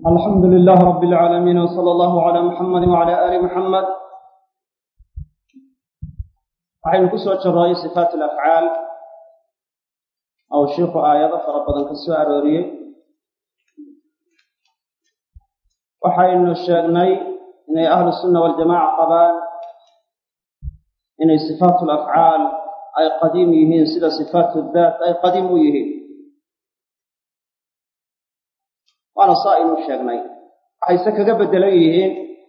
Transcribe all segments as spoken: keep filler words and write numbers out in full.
الحمد لله رب العالمين وصلى الله على محمد وعلى آل محمد. waxaynu ku soo jirnay sifaat al-af'aal oo sheekhu aayado fara badan ka soo arooriyay. waxaynu sheegnay inay ahlu sunna wal jamaa qabaan inay sifaat al-af'aal ay qadiim yihiin sida sifaat al-dhaat ay qadiim u yihiin. waana saa'inu sheegnay waxayse kaga bedelan yihiin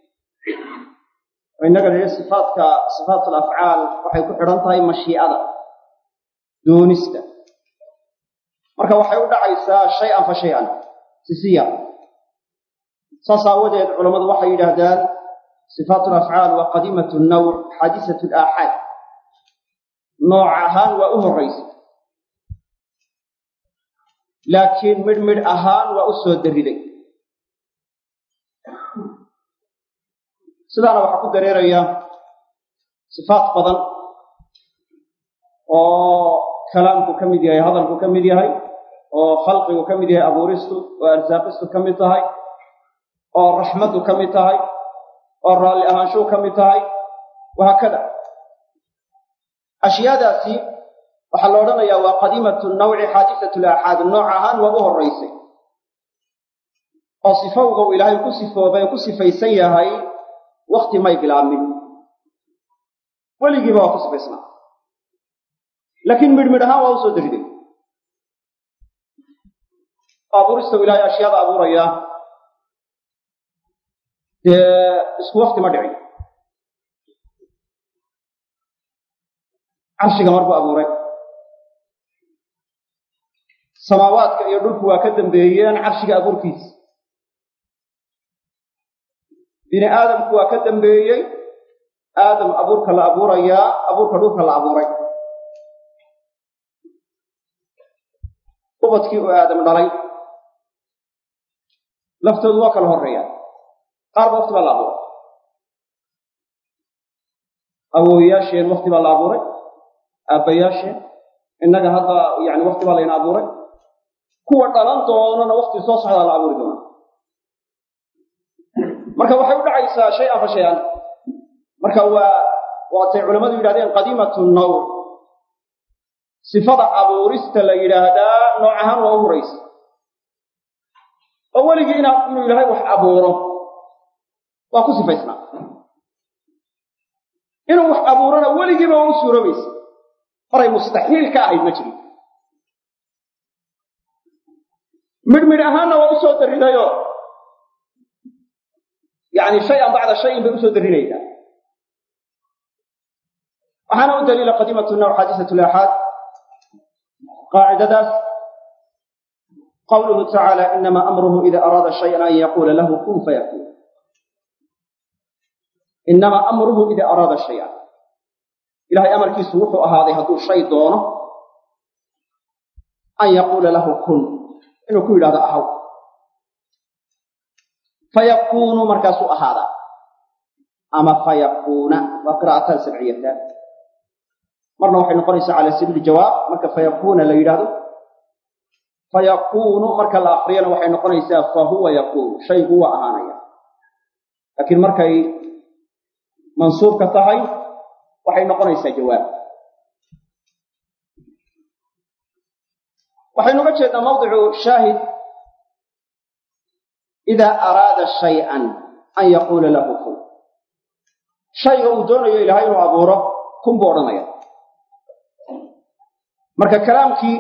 innaga leeyahay sifaatka sifaat al-af'aal waxay ku xidhan tahay mashiicada doonista. marka waxay u dhacaysaa shay'an fa shay'an sisiya. saas aawadeed culamadu waxay yidhaahdaan sifaat al-af'aal waa qadiimatu an-naw' xaadisatu al-aaxaad, nooc ahaan waa u horraysa laakiin midh midh ahaan waa u soo dariday. sidaana waxaa ku dareeraya sifaat badan oo kalaamku ka mid yahay, hadalku ka mid yahay, oo khalqigu ka mid yahay, abuuristu oo arsaaqistu ka mid tahay, oo raxmaddu ka mid tahay, oo raalli ahaanshuhu ka mid tahay, wahaakada. ashyaadaasi waxaa la odhanayaa waa qadiimatu nawci xaadisatu al-aaxaad, nooc ahaan waa u horraysay oo sifowga uu ilaahay ku sifoobay ku sifaysan yahay wakti may bilaabmin, weligiiba waa ku sifaysnaa, laakiin midhmidh ahaan waa u soo dariday. abuurista uu ilaahay ashyaada abuuraya dee isku wakti ma dhicin. carshiga mar buu abuuray, samaawaadka iyo dhulku waa ka dambeeyeen carshiga abuurkiisa, bini aadamku waa ka dambeeyey aadam abuurka la abuurayaa, abuurka dhulka la abuuray. ubadkii uu aadam dhalay laftoodu waa kala horreeyaan, qaarba waqti baa la abuuray. awoowayaasheen waqti baa la abuuray, aabbayaasheen, innaga hadda yani waqti baa layna abuuray, kuwa dhalan doonana waqti soo socdaa la abuuri doona. marka waxay u dhacaysaa shay-an fa shay-an. marka waa waatay culammadu yidhahdeen qadiimatu naw' sifada abuurista la yidhaahdaa nooc ahaan waa u horraysa oo weligii inaa inuu ilaahay wax abuuro waa ku sifaysnaa, inuu wax abuurona weligiiba waa u suuroobaysa, maray mustaxiil ka ahayd ma jirin. midhmidh ahaanna waa u soo darridayoo yani shay-an bacda shayin bay usoo darrinaysaa. waxaana u daliila qadiimatu naw' xaadisatu al-aaxaad qaacidadaas qawluhu tacaala inama amruhu ida araada shayan an yaquula lahu kun fayakuun. inama amruhu ida araada shayan, ilahay amarkiisu wuxuu ahaaday hadduu shay doono an yaquula lahu kun, inuu ku yidhahdo ahaw, fayakuunu markaasuu ahaadaa, ama fayakuuna waa qiraa'ataan sabciyataan. marna waxay noqonaysaa cala sabiili jawaab marka fayakuuna la yidhaahdo, fayakuunu marka la akriyana waxay noqonaysaa fahuwa yakuunu, shaygu waa ahaanaya. laakiin markay mansuubka tahay waxay noqonaysaa jawaab. waxaynu uga jeednaa mawdicu shaahid idaa araada shay-an an yaquula lahu kun. shayga uu doonayo ilaahay inuu abuuro kun buu odhanaya. marka kalaamkii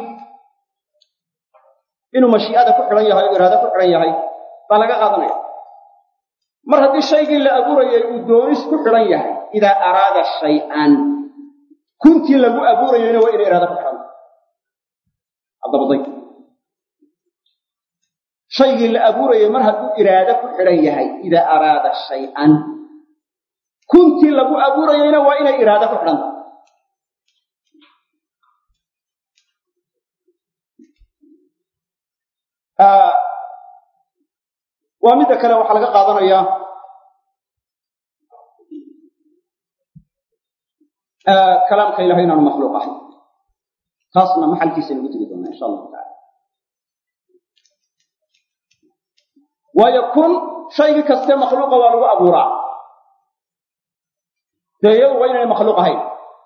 inuu mashiicada ku xidhan yahay oo iraado ku xidhan yahay baa laga qaadanaya. mar haddii shaygii la abuurayay uu doonis ku xidhan yahay, idaa araada shay-an, kuntii lagu abuurayayna waa inay iraado ku xidhan. addabaday shaygii la abuurayay mar hadduu iraado ku xidhan yahay, idaa araada shay-an, kuntii lagu abuurayayna waa inay iraado ku xidhan. waa midda kale waxaa laga qaadanayaa kalaamka ilahay inaanu makhluuq ahayn. taasna maxalkiisa nagu tegi doonaa insha allahu taala. ويكون شيء كسته مخلوق ولو أبورا تيو وين مخلوق هاي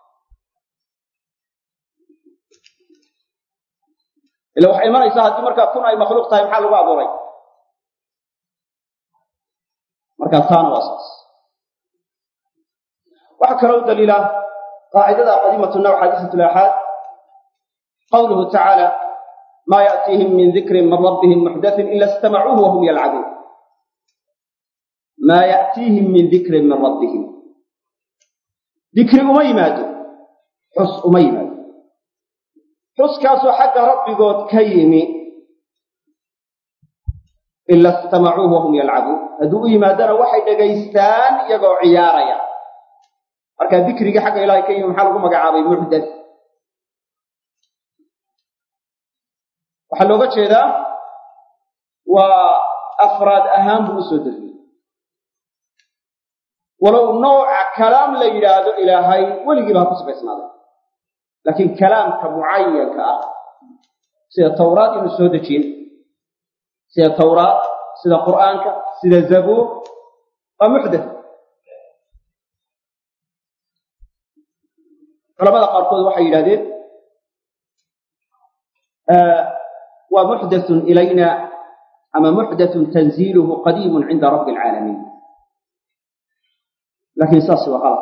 لو حيمان يساعد مركا كون أي مخلوق تايم حال لو أبوري مركا ثاني واساس وحكروا دليلا قاعدة قديمة النوع حديثة الآحاد قوله تعالى ما يأتيهم من ذكر من ربهم محدث إلا استمعوه وهم يلعبون ما يأتيهم من ذكر من ربهم ذكر أميمات حس أميمات حس كاسو حق ربي قد كيمي إلا استمعوه وهم يلعبون هدو إيمادنا وحي دقيستان يقو عياريا marka dhikriga xaq ilaahay ka yimid maxaa lagu magacaabay muhdad waxa looga jeedaa waa afraad ahaan buu soo diriyay walow nooc kalaam la yiraahdo ilaahay waligii baa ku sabaysnaaday laakiin kalaamka muayyanka ah sida tawraad inuu soo dejiyay sida tawraad sida quraanka sida zabuur waa muhdad علماء قاركود waxay yiraahdeen آه ومحدث إلينا أما محدث تنزيله قديم عند رب العالمين لكن ساس وغلط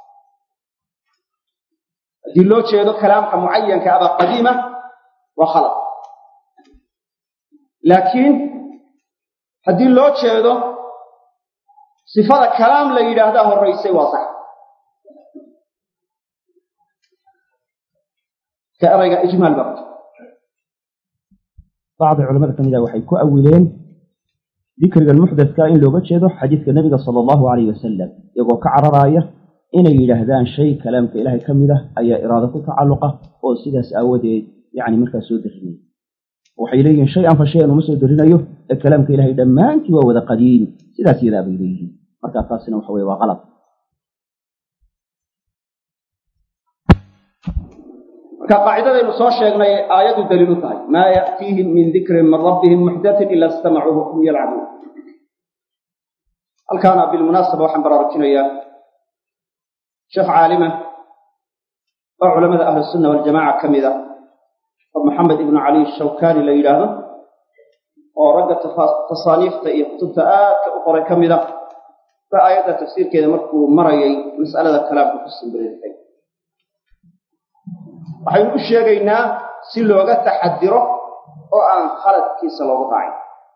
دلو jeedo kalaamka muayyanka aba qadiima wa khalaq laakiin hadii loo jeedo sifada kalaam la yiraahdo horeysay waa sax كأرجع إجمال بقى بعض العلماء كمذا وحي كأولين ذكر المحدث كائن لو بتشهده حديث النبي صلى الله عليه وسلم يقول كعر راية إن يلهدان شيء كلام كإله كمذا أي إرادة تعلقة أو سدس أو يعني مركز سود الخمين وحيلين شيئا فشيئا ومسجد رنيه الكلام كإله دمان كوا وذا قديم سدس إذا بيليه مركز قاسنا وحوي وغلط كقاعدة المصور شيخنا آيات الدليل طيب ما يأتيهم من ذكر من ربهم محدث إلا استمعوه وهم يلعبون هل كان بالمناسبة وحنبر ركنيا شيخ عالمة وعلماء أهل السنة والجماعة كمذا ومحمد بن علي الشوكاني ليلاده ورقة تصانيف كتب تآت كأخرى كمذا فآيات تفسير كذا مركو مرأي مسألة الكلام في السنبرين waxaynu u sheegaynaa si looga taxadiro oo aan khaladkiisa loogu raacin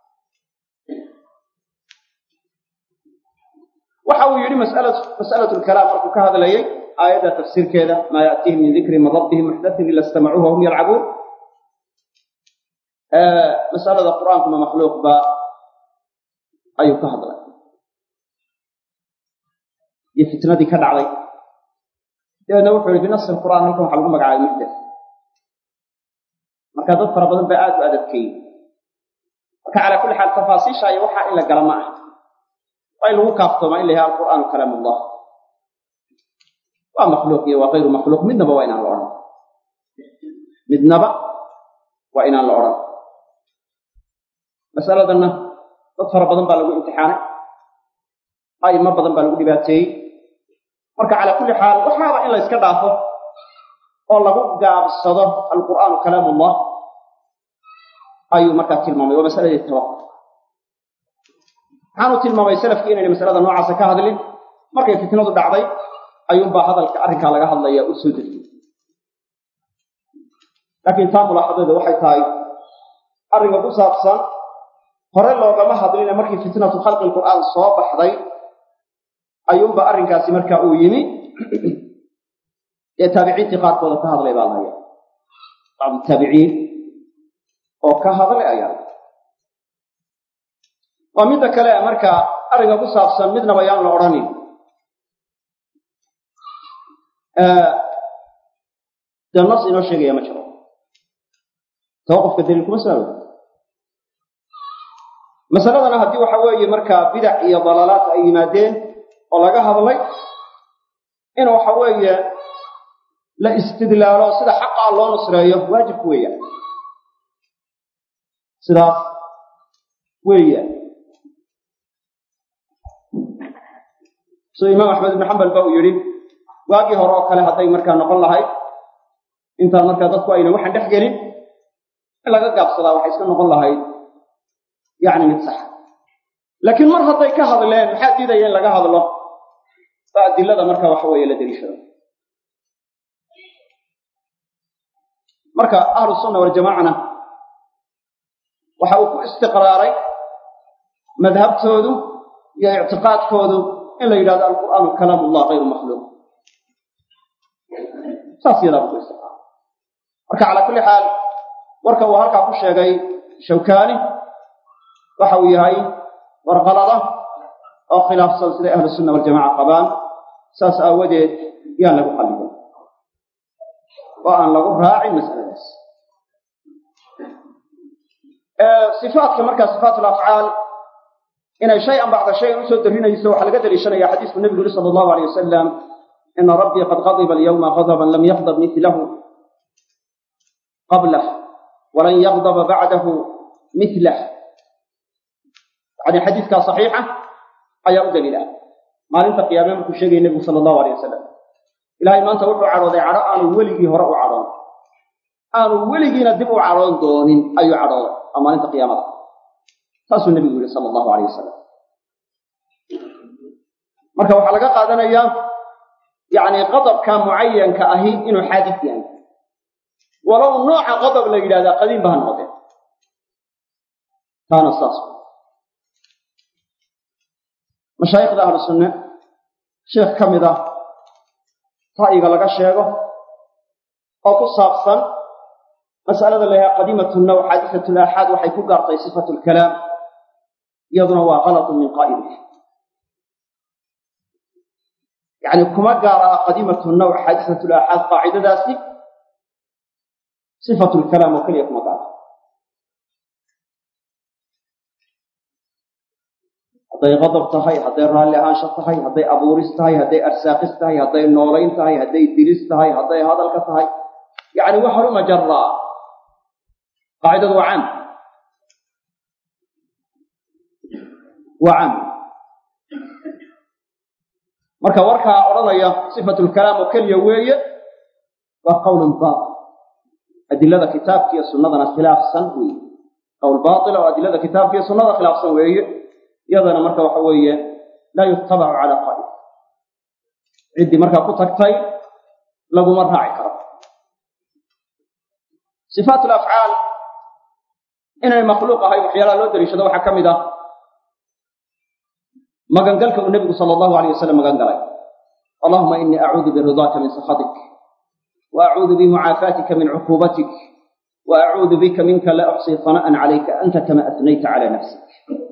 waxa uu yiri mas'alatu mas'alatu al-kalaam markuu ka hadlayay aayada tafsiirkeeda ma yaatihim min dhikri min rabbihim muhdathin illa istama'uhu wa hum yal'abun ee mas'alada quraanka ma makhluuq ba ayuu ka hadlay iyo fitnadii ka dhacday إذا وحول بنص القرآن هلكم حلقوا مقعد محدث مركا ضد فربضن بآد وأدبكي مركا على كل حال تفاصيل شيء وحا إلا قرماء وإلا هو كافتما إلا هي القرآن كلام الله ومخلوق وغير مخلوق من نبا وإن الأرض من نبا وإن الأرض مسألة أنه ضد فربضن بلغوا امتحانه أي ما بضن بلغوا لباتي marka ala kulli xaal waxa in la iska dhaafo oo lagu gaabsado al-Qur'aan kalaamullah ayu marka tilmaamay oo masalada tawakkul aanu tilmaamay salafkii inay masalada noocaas ka hadlin markay fitnadu dhacday ayuu baa hadalka arrinka laga hadlaya u soo diriyay laakiin taa mulaaxadada waxay tahay arrinka ku saabsan hore loogama hadlin markii fitnadu khalqi al-Qur'aan soo baxday ayuun ba arrinkaasi marka uu yimi ee tabiiciintii qaarkood ka hadlay baa lahayd bacd tabiiciin oo ka hadlay ayaa waa mid kale marka arrinka ku saabsan midna bayaan la oranin ee jannas inoo sheegaya ma jiro tawqafka daliil kuma saawo masaladana haddii waxa weeye marka bidac iyo dalalaat ay yimaadeen oo laga hadlay in waxa weeye la istidlaalo sida xaqqa loo nusreeyo waajib weeyaa sidaas weeyaa soo imaam axmed ibn xambal ba uu yidhi waagii hore oo kale hadday markaa noqon lahayd intaan markaa dadku ayna waxaan dhex gelin in laga gaabsadaa waxay iska noqon lahayd yacni mid saxa laakiin mar hadday ka hadleen maxaa diidaya in laga hadlo ba adilada marka waxa weeye la deliishado marka ahlu sunna waljamaacana waxa uu ku istiqraaray madhabtoodu iyo ictiqaadkoodu in la yidhahdo alqur'aanu kalaam ullah hayru makhluuq saas yadaa buu ku istiqraaray marka calaa kulli xaal warka uu halkaa ku sheegay shawkaani waxa uu yahay warqalada oo khilaafsan siday ahlu sunna waljamaca qabaan saas aawadeed yaan lagu qallibin oo aan lagu raacin mas'aladaas sifaadka markaa sifaat alafcaal inay shay-an bacda shayin usoo darinayso waxaa laga daliishanaya xadiisku nebigu yuri sala allahu alayh wasalam ina rabbii qad qadiba alyawma qadaban lam yaqdab milahu qablah walan yaqdaba bacdahu milah yani xadiiskaa saxiixa ayaa u daliila maalinta qiyaame markuu sheegaya nebigu sala allahu alayh wasalam ilaahay maanta wuxuu cadhooday cadho aanu weligii hore u cadhoon aanu weligiina dib u cadhoon doonin ayuu cadhooday waa maalinta qiyaamada saasuu nebigu yihi sala allahu alayh wasalam marka waxaa laga qaadanayaa yacni qadabka mucayanka ahi inuu xaadis yahay walow nooca qadab la yidhahdaa qadiim ba ha noqdee taana saas mashaayikhda ahlu sunne sheekh ka mid ah ra'yiga laga sheego oo ku saabsan mas'alada la yahay qadiimatu naw xaadisatu laaxaad waxay ku gaartay sifatu lkalaam iyaduna waa galatun min qaa'ilih yacni kuma gaar aha qadiimatu naw xaadisatu laaxaad qaacidadaasi sifatu lkalaam oo keliya kuma gaara hadday qadab tahay hadday raalli ahaansho tahay hadday abuuris tahay hadday arsaaqis tahay hadday noolayn tahay hadday dilis tahay hadday hadalka tahay yacni wax haruma jaraa qaacidadu waa caam waa caam marka warkaa odhanaya sifatu lkalaam oo keliya weeye waa qowlun baatil adilada kitaabka iyo sunnadana khilaafsan weeye qowl baatila oo adilada kitaabka iyo sunnada khilaafsan weeye iyadana marka waxa weeye laa yutabacu calaa qaa'il ciddii markaa ku tagtay laguma raaci karo sifaat alafcaal inay makhluuq ahay waxyaalaha loo daliishado waxaa ka mid ah magangalka uu nebigu sala allahu alayh wasalam magan galay allahuma inii acuudu biridaaka min sakhatik wa acuudu bimucaafaatika min cuquubatik wa acuudu bika minka laa uxsii sana'an calayka anta kama athnayta cala nafsik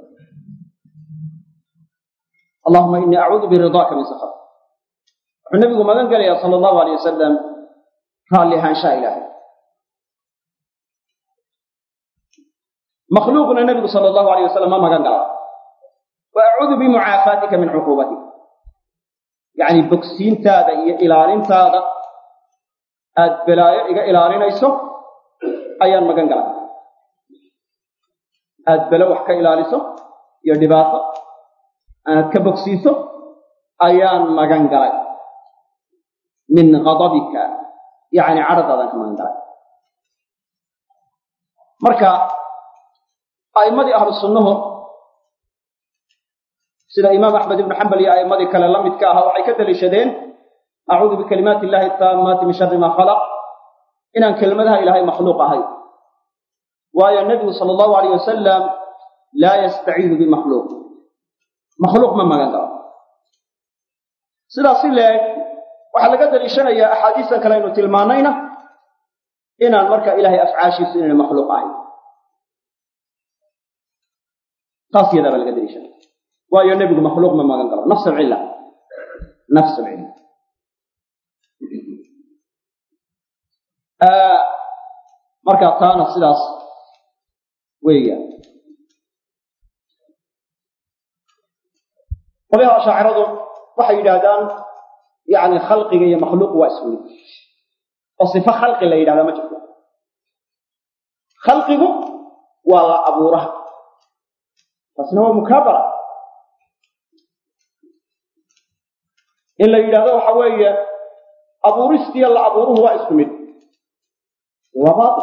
allahuma inii acuudu biridaaka min sakhatik wuxuu nebigu magan gelayaa sala allahu alayh wasalam raalli ahaanshaha ilaahay makhluuqna nebigu sala allahu alayh wasalam ma magan gala wa acuudu bimucaafaatika min cuquubatik yacni bogsiintaada iyo ilaalintaada aad balaayo iga ilaalinayso ayaan magan galay aad belo wax ka ilaaliso iyo dhibaato aad ka bogsiiso ayaan magan galay min qadabika yacni cadhadaadaan ka magan galay marka a'immadii ahlu sunnuhu sida imaam axmed ibnu xambal iyo a'immadii kale la midka ahaa waxay ka daliishadeen acuudu bikalimaati illahi taammaati min sharri maa khalaq inaan kelmadaha ilaahay makhluuq ahay waayo nebigu sala allahu alayh wasalam laa yastaciidu bimakhluuq makhluuq ma magan galo sidaas si leeg waxaa laga daliishanayaa axaadiistan kale aynu tilmaanayna inaan marka ilaahay afcaashiisu inayna makhluuq ahayn taas yadaa baa laga daliishanaya waayo nebigu makhluuq ma magan galo nafs alcilla nafs alcilla marka taana sidaas weeyaan qolyaha ashaaciradu waxay yidhaahdaan yacni khalqiga iyo makhluuq waa isku mid oo sifo khalqi la yidhahdaa ma jirto khalqigu waa la abuuraha taasina waa mukaabara in la yidhaahdo waxa weeye abuuristiiyo la abuuruhu waa isku mid waa baatil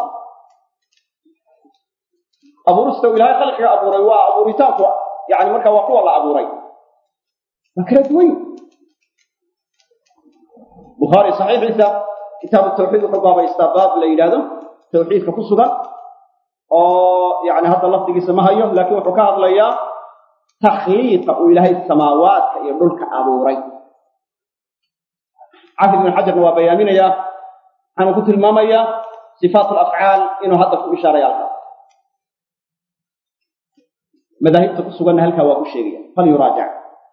abuurista ilaahay khalqiga abuuray waa abuuritaanku yani marka waa kuwa la abuuray waa kala duwan bukhaari saxiixiisa kitaabu tawxiid wuxuu baabaystaa baab la yidhaahdo tawxiidka ku sugan oo yani hadda lafdigiisa ma hayo laakiin wuxuu ka hadlayaa takhliiqa uu ilaahay samaawaadka iyo dhulka abuuray xaafid ibn xajarna waa bayaaminayaa waxaanu ku tilmaamayaa sifaat alafcaal inuu hadda ku ishaaraya halkaa madaahibta ku suganna halkaa waa ku sheegaya fal yuraajac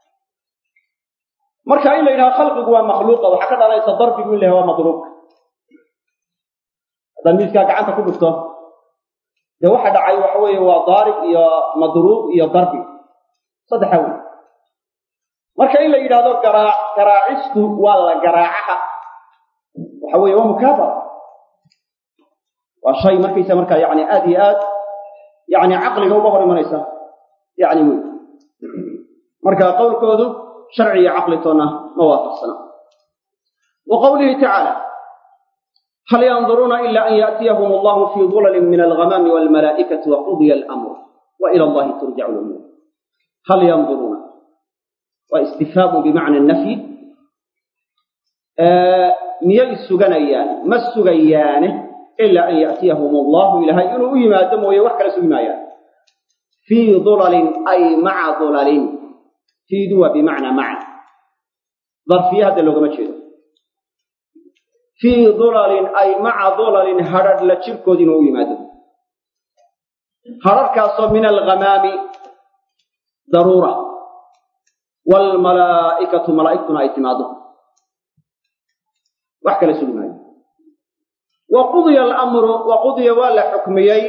marka in la yidhaha khalqigu waa makhluuqa waxaa ka dhalanaysa darbigu in la yahay waa madruubka haddaad miiskaa gacanta ku dhufto dee waxa dhacay waxa weeye waa daarib iyo madruub iyo darbi saddexa wey marka in la yidhaahdo garaac garaacistu waa la garaacaha waxa weeye waa mukaabara waa shay markaysa markaa yani aad iyo aad yani caqliga uga hor imanaysa yani wey marka qowlkoodu sharci iyo caqli toona ma waafaqsana wa qawlihi tacaala hal yanduruuna ila an ya'tiyahum allahu fii dulalin min alghamaami walmalaa'ikati waqudiya alamru wa ila allahi turjacu lumuur hal yanduruuna waa istifhaamu bimacna nafyi miyay suganayaan ma sugayaane ilaa an ya'tiyahum allahu ilaahay inuu u yimaado mooye wax kala sugi maayaan fii dulalin ay maca dulalin fiidu waa bimacnaa maca darfiye hadda loogama jeedo fii dulalin ay maca dulalin hadhadh la jirkood inuu u yimaado hadharhkaasoo min alghamaami daruura waalmalaa'ikatu malaa'igtuna ay timaado wax kala sugi maayo wa qudiya alamru wa qudiya waa la xukmiyey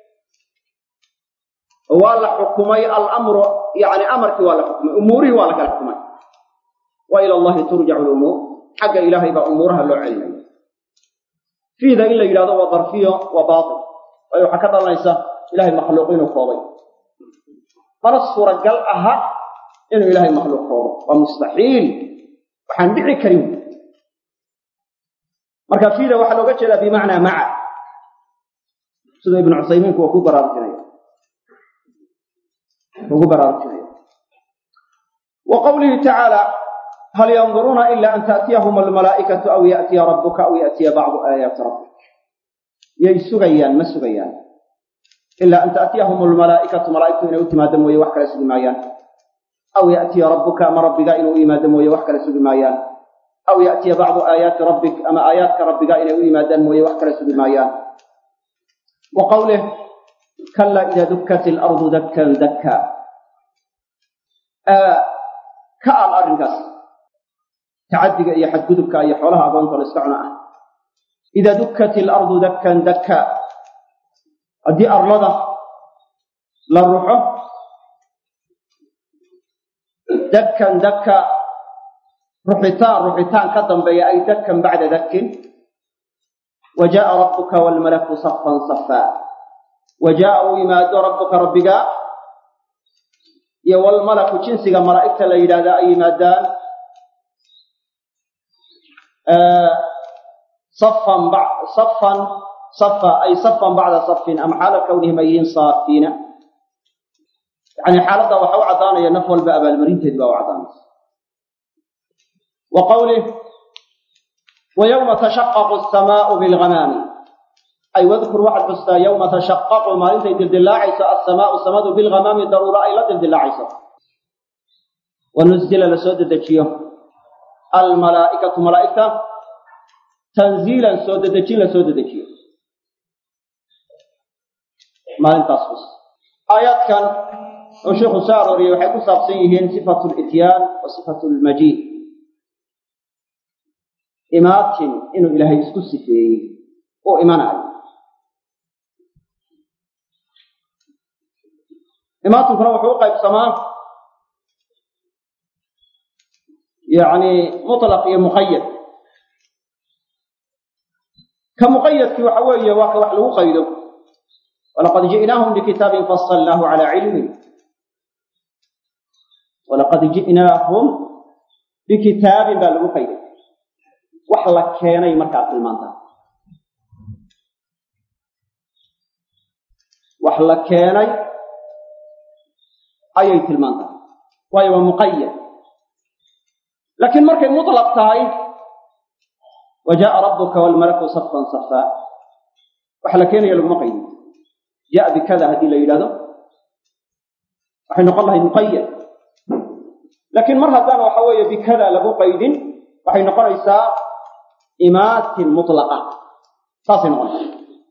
waa la xukumay alamru yani amarkii waa la xukumay umuurihii waa la kala xukumay wa ila allahi turjacu lumuur xagga ilaahay baa umuuraha loo celinaya fiida in la yidhahdo waa darfiyo waa baatil waayo waxaa ka dhalanaysa ilahay makhluuq inuu koobay mana suuragal aha inuu ilaahay makhluuq koobo waa mustaxiil waxaan dhici karin marka fiida waxaa looga jeedaa bimacnaa maca sida ibnu cusaymiinku waa ku baraarujinaya ugu baraarujinaya wa qawlihi tacaala hal yanduruuna ila an ta'tiyahum almalaa'ikatu aw ya'tiya rabbuka aw ya'tiya bacdu aayaati rabbik yay sugayaan ma sugayaan ilaa an ta'tiyahum almalaa'ikatu malaa'igtu inay u timaado mooye wax kale sugi maayaan aw ya'tiya rabbuka ama rabbiga inuu u yimaado mooye wax kale sugi maayaan aw ya'tiya bacdu aayaati rabbik ama aayaadka rabbiga inay u yimaadaan mooye wax kale sugi maayaan wa qawlih kala ida dukkat alardu dakkan dakka ka al arrinkaas tacadiga iyo xadgudubka iyo xoolaha agoonta la iska cuna ah ida dukkat alardu dakkan dakka haddii arlada la ruxo dakkan dakka ruxitaan ruxitaan ka dambeeya ay dakkan bacda dakkin wa jaa'a rabbuka waalmalaku saffan saffaa wa jaa'a uu yimaado rabbuka rabbiga iyo walmalaku jinsiga malaa'igta la yidhahdaa ay yimaadaan saffan saffan safa ay saffan bacda saffin ama xaala kawnihim ay yihiin saafiina yani xaaladda waxa u caddaanaya naf walba abaalmarinteed baa u caddaanaysa wa qawlih wa yowma tashaqqaqu asamaa'u bilghamaami ay wadkur waxaad xustaa yowma tashaqqaqu maalintay dildillaacayso assamaa'u samadu bilghamaami daruura ay la dildillaacayso wa nuzila la soo dedejiyo almalaa'ikatu malaa'igta tanziilan soo dedejin la soo dedejiyo maalintaas xus aayaadkan oo sheekhu soo arooriyey waxay ku saabsan yihiin sifatu lityaan wa sifatu lmajiid imaatin inuu ilaahay isku sifeeyey oo imanayo imaatinkuna wuxuu u qaybsamaa yani mutlaq iyo muqayad ka muqayadkii waxa weeye waa ka wax lagu qaydo walaqad ji'naahum bikitaabin fasalnaahu calaa cilmin walaqad ji'naahum bikitaabin baa lagu qayday wax la keenay markaa tilmaanta wax la keenay ayay tilmaanta waayo waa muqayyad laakiin markay mutlaq tahay wajaa rabbuka wal malaku saffan saffa wax la keenayo laguma qaydin jaa bikada hadii la yiraahdo waxay noqon lahayd muqayyad laakiin mar haddana waxa weeye bikada lagu qaydin waxay noqonaysaa imaatin mutlaqa saasay noqonaysaa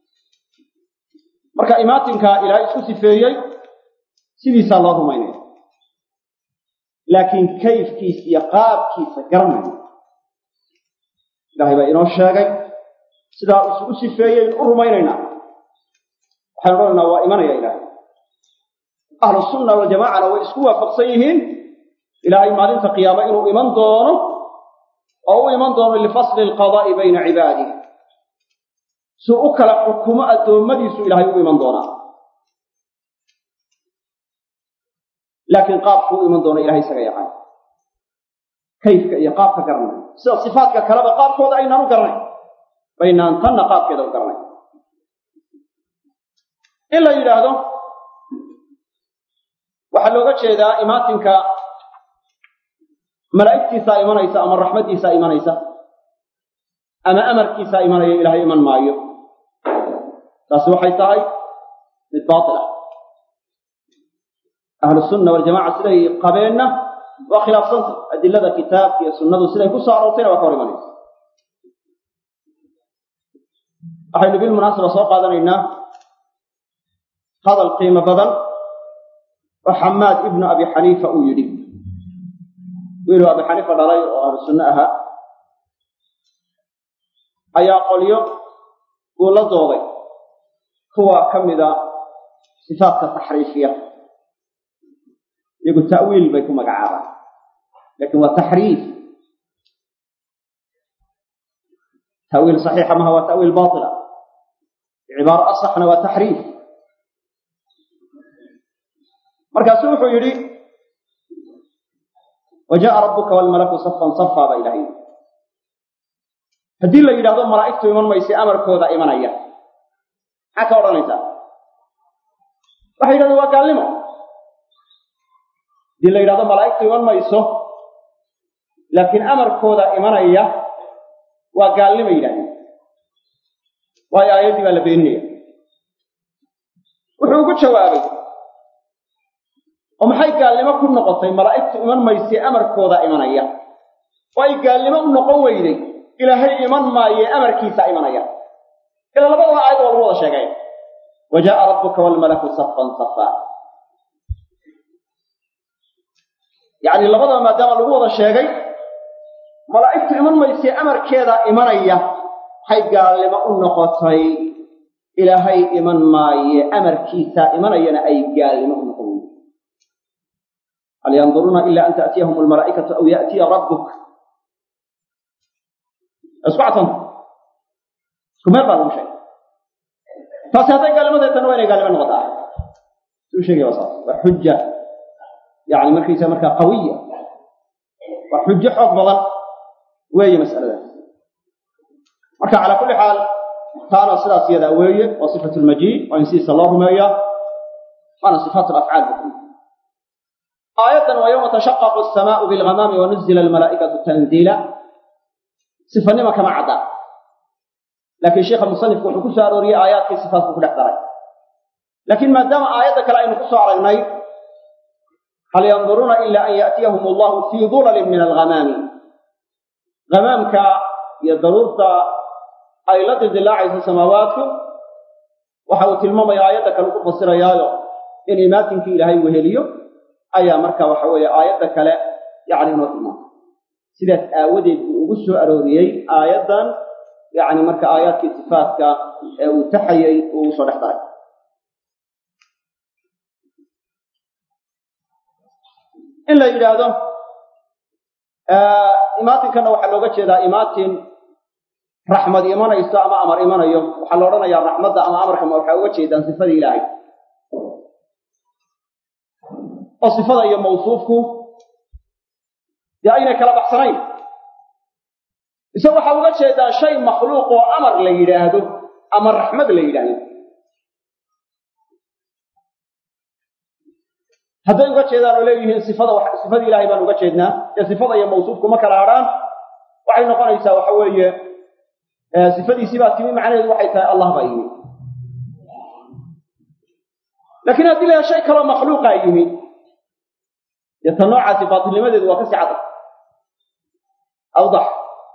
marka imaatinka ilaahay isku sifeeyey sidiisaa loo rumaynaya laakiin kayfkiisa iyo qaabkiisa garanaya ilaahay baa inoo sheegay sidaa isugu sifeeyey u rumaynaynaa waxaynu odhanaynaa waa imanaya ilaahay ahlu sunna waljamaacana way isku waafaqsan yihiin ilaahay maalinta qiyaama inuu iman doono oo u iman doono lifasli alqadaa'i bayna cibaadihi suu u kala xukumo addoommadiisu ilaahay u iman doonaa laakiin qaabkuu u iman doono ilahay isaga yaqaan kayfka iyo qaabka garanay sida sifaadka kaleba qaabkooda aynaan u garanay baynaan tanna qaabkeeda u garanay in la yidhaahdo waxaa looga jeedaa imaatinka malaa'igtiisaa imanaysa ama raxmaddiisaa imanaysa ama amarkiisaa imanaya ilaahay iman maayo taasi waxay tahay mid baatil ah ahlu sunna waljamaca siday qabeenna waa khilaafsanta adilada kitaabka iyo sunnadu siday ku soo aroortayna waa ka hor imanaysa waxaynu bilmunaasaba soo qaadanaynaa hadal qiimo badan oo xamaad ibnu abi xaniifa uu yidhi wiiluu abi xaniifa dhalay oo ahlu sunno ahaa ayaa qolyo uu la dooday kuwa ka mida sifaadka taxriifiya iyagu ta'wiil bay ku magacaabaan laakiin waa taxriif ta'wiil saxiixa maha waa ta'wiil baatila cibaaro asaxna waa taxriif markaasu wuxuu yidhi wajaa rabbuka walmalaku saffan saffaa baa ilahay haddii la yidhahdo malaa'igtu iman mayse amarkooda imanaya maxaa ka odhanaysaa waxay yidhahdeen waa gaalnimo haddii la yidhahdo malaa'igtu iman mayso laakiin amarkooda imanaya waa gaalnimo yidhahdeen waayo aayaddii baa la beeninaya wuxuu ugu jawaabay oo maxay gaalnimo ku noqotay malaa'igtu iman mayse amarkooda imanaya oo ay gaalnimo u noqon weyday ilaahay iman maaye amarkiisa imanaya ila labadaba aayad waa lagu wada sheegay wajaa rabbuka walmalaku saffan saffaa yacni labadaba maadaama lagu wada sheegay malaa'igtu iman mayse amarkeeda imanaya maxay gaalnimo u noqotay ilaahay iman maaye amarkiisa imanayana ay gaalnimo u noqon weyday hal yanduruuna ila an ta'tiyahum almalaa'ikatu aw ya'tiya rabbuk isku cadfanta isku meel baa lagu sheegay taasi hadday gaalnimadeetana waa inay gaalnimo noqotaa suu sheegaya waa saas waa xuja yani markaysa markaa qawiya waa xujo xoog badan weeye mas'aladaas marka calaa kulli xaal taana sidaas yadaa weeye waa sifatu lmajiid waa in sidiisa loo rumeeyaa waana sifaatu alafcaal bukri aayaddan waa yawma tashaqqaqu as-samaa'u bilghamaami wa nuzila almalaa'ikatu tanziila sifanima kama cadda laakiin sheekha musanifku wuxuu ku soo arooriyey aayaadkii sifaadku ku dhex daray laakiin maadaama aayadda kale aynu ku soo aragnay hal yanduruuna ila an ya'tiyahum allahu fii dulalin min alghamaami hamaamka iyo daruurta ay la dildilaacayso samaawaadku waxa uu tilmaamaya aayadda kale ku fasirayaayo in imaatinkii ilaahay weheliyo ayaa marka waxa weeye aayadda kale yacni inoo tilmaamay sidaas aawadeed buu ugu soo arooriyey aayaddan yacni marka aayaadkii sifaadka ee uu taxayay uu ugu soo dhex daray in la yidhaahdo imaatinkanna waxaa looga jeedaa imaatin raxmad imanayso ama amar imanayo waxaa la odhanayaa raxmadda ama amarka ma waxaa uga jeedaan sifadii ilaahay oo sifada iyo mawsuufku dee aynay kala baxsanayn ise waxaa uga jeedaa shay makhluuq oo amar la yidhaahdo ama raxmad la yidhaahdo hadday uga jeedaan oo leeyihiin sifada sifadii ilaahay baan uga jeednaa ee sifada iyo mawsuufku ma kala hadhaan waxay noqonaysaa waxa weeye sifadiisii baa timi macnaheedu waxay tahay allah baa yimi laakiin haddii la shay kaloo makhluuqaa yimi dee ta noocaasi baatilnimadeedu waa ka sii cadar awdax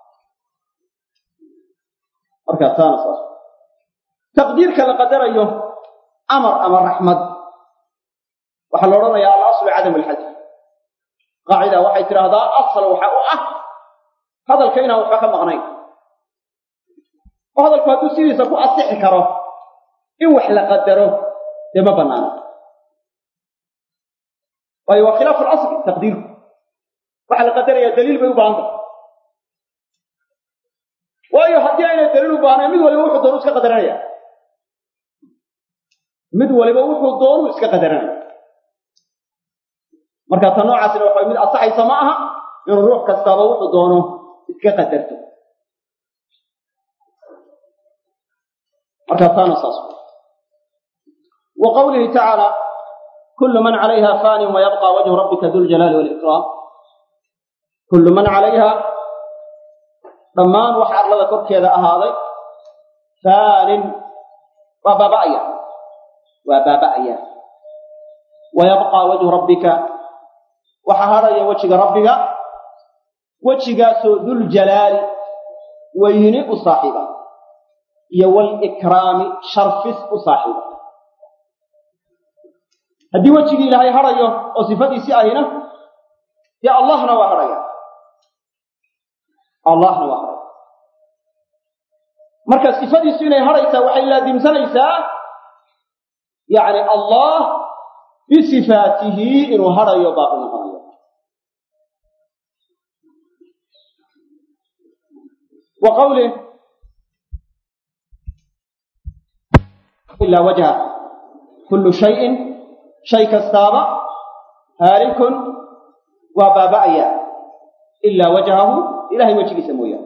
markaa taana saas taqdiirka la qadarayo amar ama raxmad waxaa la odhanayaa alaslu cadam alxadf qaacida waxay tidhaahdaa asal waxa u ah hadalka inaan waxba ka maqnayn oo hadalku hadduu sidiisa ku asixi karo in wax la qadaro dee ma bannaano waayo waa khilaafu alasli taqdiirku waxaa la qadarayaa daliil bay u baahan tahay waayo haddii aynay daliil u baahnayn mid waliba wuxuu doonu iska qadaranaya mid waliba wuxuu doonu iska qadaranaya marka ta noocaasina waxa mid asaxaysa ma aha inuu ruux kastaaba wuxuu doono iska qadarto marka taana saas wa qawlihi tacaala kullu man calayha faanin wayabqa wajhu rabbika dul jalaali walikraam kullu man calayha dhammaan wax arlada korkeeda ahaaday faanin waa baaba'aya waa baaba'aya wayabqa wajhu rabbika waxaa hadhaya wejiga rabbiga wejigaasoo dul jalaali weyni u saaxiiba iyo walikraami sharfis u saaxiiba haddii wejigii ilaahay hadhayo oo sifadiisii ahina dee allahna waa hadhaya allahna waa hadhaya marka sifadiisu inay hadhaysaa waxay laazimsanaysaa yacni allah bisifaatihi inuu hadhayo baaqi noqonayo wa qawlih ilaa wajha kullu shayin shay kastaaba haalikun waa baaba'aya ilaa wajhahu ilahay wejigiisa mooyaane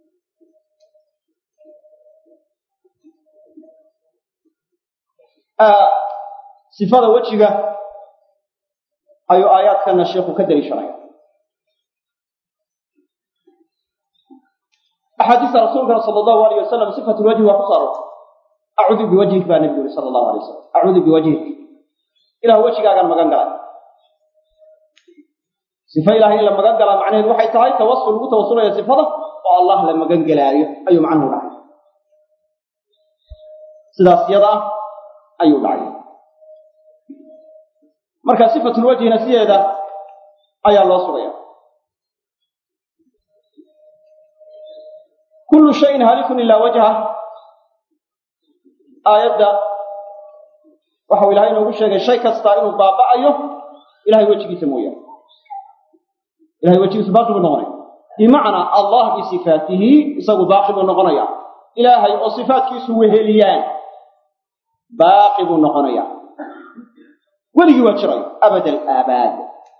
sifada wejiga ayuu aayaadkana sheekhu ka daliishanaya axaadiista rasuulkana sala allahu alayh wasalam sifatu lwajhi waa ku soo aroortay acuudu biwajhik baa nebigu yuri sala allahu alay wasalam acuudu biwajhik ilah wejigaagaan magan galay sifa ilahay in la magan galaa macnaheedu waxay tahay tawasul lagu tawasulaya sifada oo allah la magan gelaayo ayuu macnuhu dhacay sidaas yada ah ayuu dhacay marka sifatulwajhina sideeda ayaa loo sugaya kullu shayin haalikun ilaa wajha aayadda waxau ilahay inoogu sheegay shay kastaa inuu baaba'ayo ilahay wejigiisa mooyaane ilahay wejigiisu baaqi buu noqonaya bimacnaa allah bisifaatihi isagu baaqi buu noqonaya ilaahay oo sifaatkiisu weheliyaan baaqi buu noqonaya weligii waa jiray abad alaabaad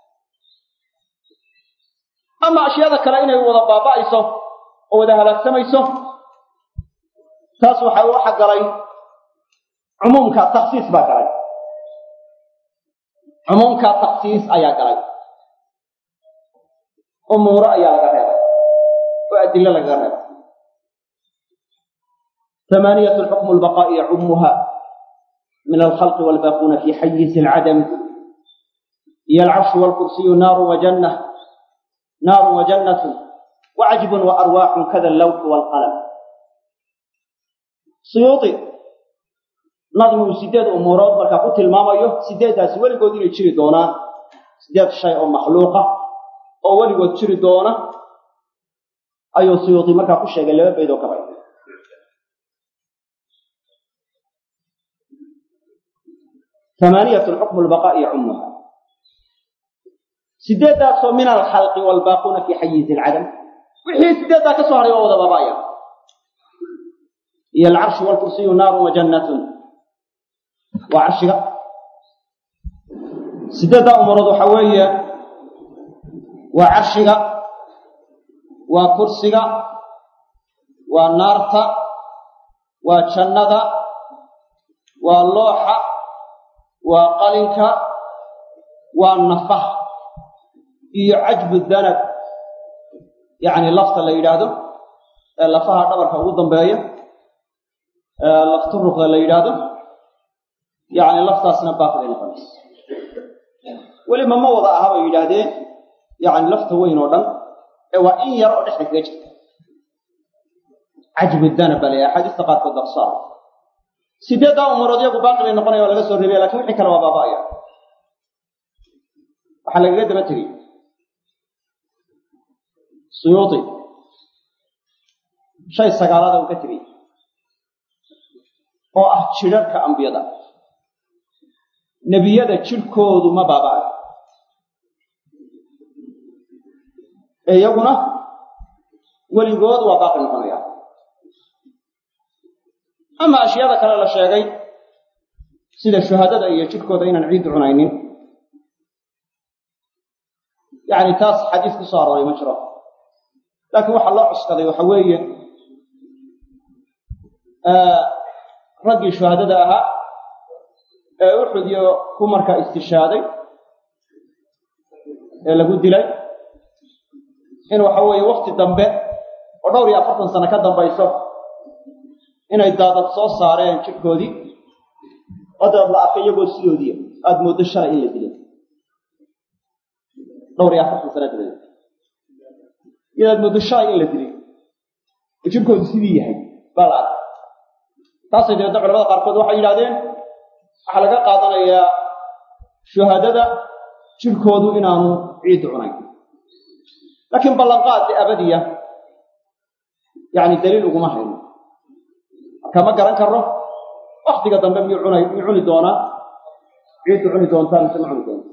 ama ashyaada kale inay wada baaba'ayso oo wada halaagsamayso taas waxaa u xagalay cumuumka takhsiis baa galay cumuumka takhsiis ayaa galay umuuro ayaa laga reebay oo adilo lagaga reebay ثمانية الحكم البقاء يعمها من الخلق والباقون في حيز العدم هي العرش والكرسي نار وجنة نار وجنة وعجب وأرواح كذا اللوح والقلم سيوطي نظم سداد أمورات مركا قلت المامية سداد سوالي قودين يتشري دونا سداد الشيء مخلوقة أو ولي قد تشري دونا أيو سيوطي مركا قل شيء قال لها بيدو كبير ثمانية الحكم البقاء يعمها سداد من الخلق والباقون في حيز العدم وحي سداد كسوهر يوضى بابايا هي العرش والكرسي نار وجنة وعرشها سداد أمرض حوية waa carshiga waa kursiga waa naarta waa jannada waa looxa waa qalinka waa nafaha iyo cajbu danab yacni lafta la yidhaahdo ee lafaha dhabarka ugu dambeeya ee lafturuqda la yidhaahdo yacni laftaasna baaqilay noqonaysa weliba ma wada aha bay yidhaahdeen yacni lafta weyn oo dhan ee waa in yar oo dhexda kaga jirta cajbu danab baa la yidhaha axaadiista qaarkood daqsaar sideeddaa umurood yagu baaqilay noqonaya waa laga soo reebaya lakin wixii kale waa baaba'aya waxaa lagaga daba tegey suyuudi shay sagaalaada uu ka tegey oo ah jidharhka ambiyada nebiyada jidhkoodu ma baaba'ay ee iyaguna weligood waa baaqi noqonaya ama ashyaada kale la sheegay sida shuhadada iyo jidhkooda inaan ciiddu cunaynin yacni taas xadiis ku soo arooray ma jiro laakiin waxaa loo cuskaday waxa weeye raggii shuhadada ahaa ee uxud iyo ku markaa istishaaday ee lagu dilay in waxa weeye wakti dambe oo dhowr iyo afartan sano ka dambayso inay daadad soo saareen jidhkoodii oo dabeed la arkay iyagoo sidoodiiya aada mooddo shalay in la dilay dhowr iyo afartan sano dabadeed iyaad mooddo shalay in la dilay oo jidhkoodu sidii yahay baa la arkay taasay dabeedna culamada qaarkood waxay yidhahdeen waxaa laga qaadanayaa shuhadada jidhkoodu inaanu ciid cunayn laakiin ballanqaadka abadiya yacni daliil uguma hayno marka ma garan karno waktiga dambe miyuu cunay miyuu cuni doonaa ciiddu cuni doontaa mise ma cuni doonta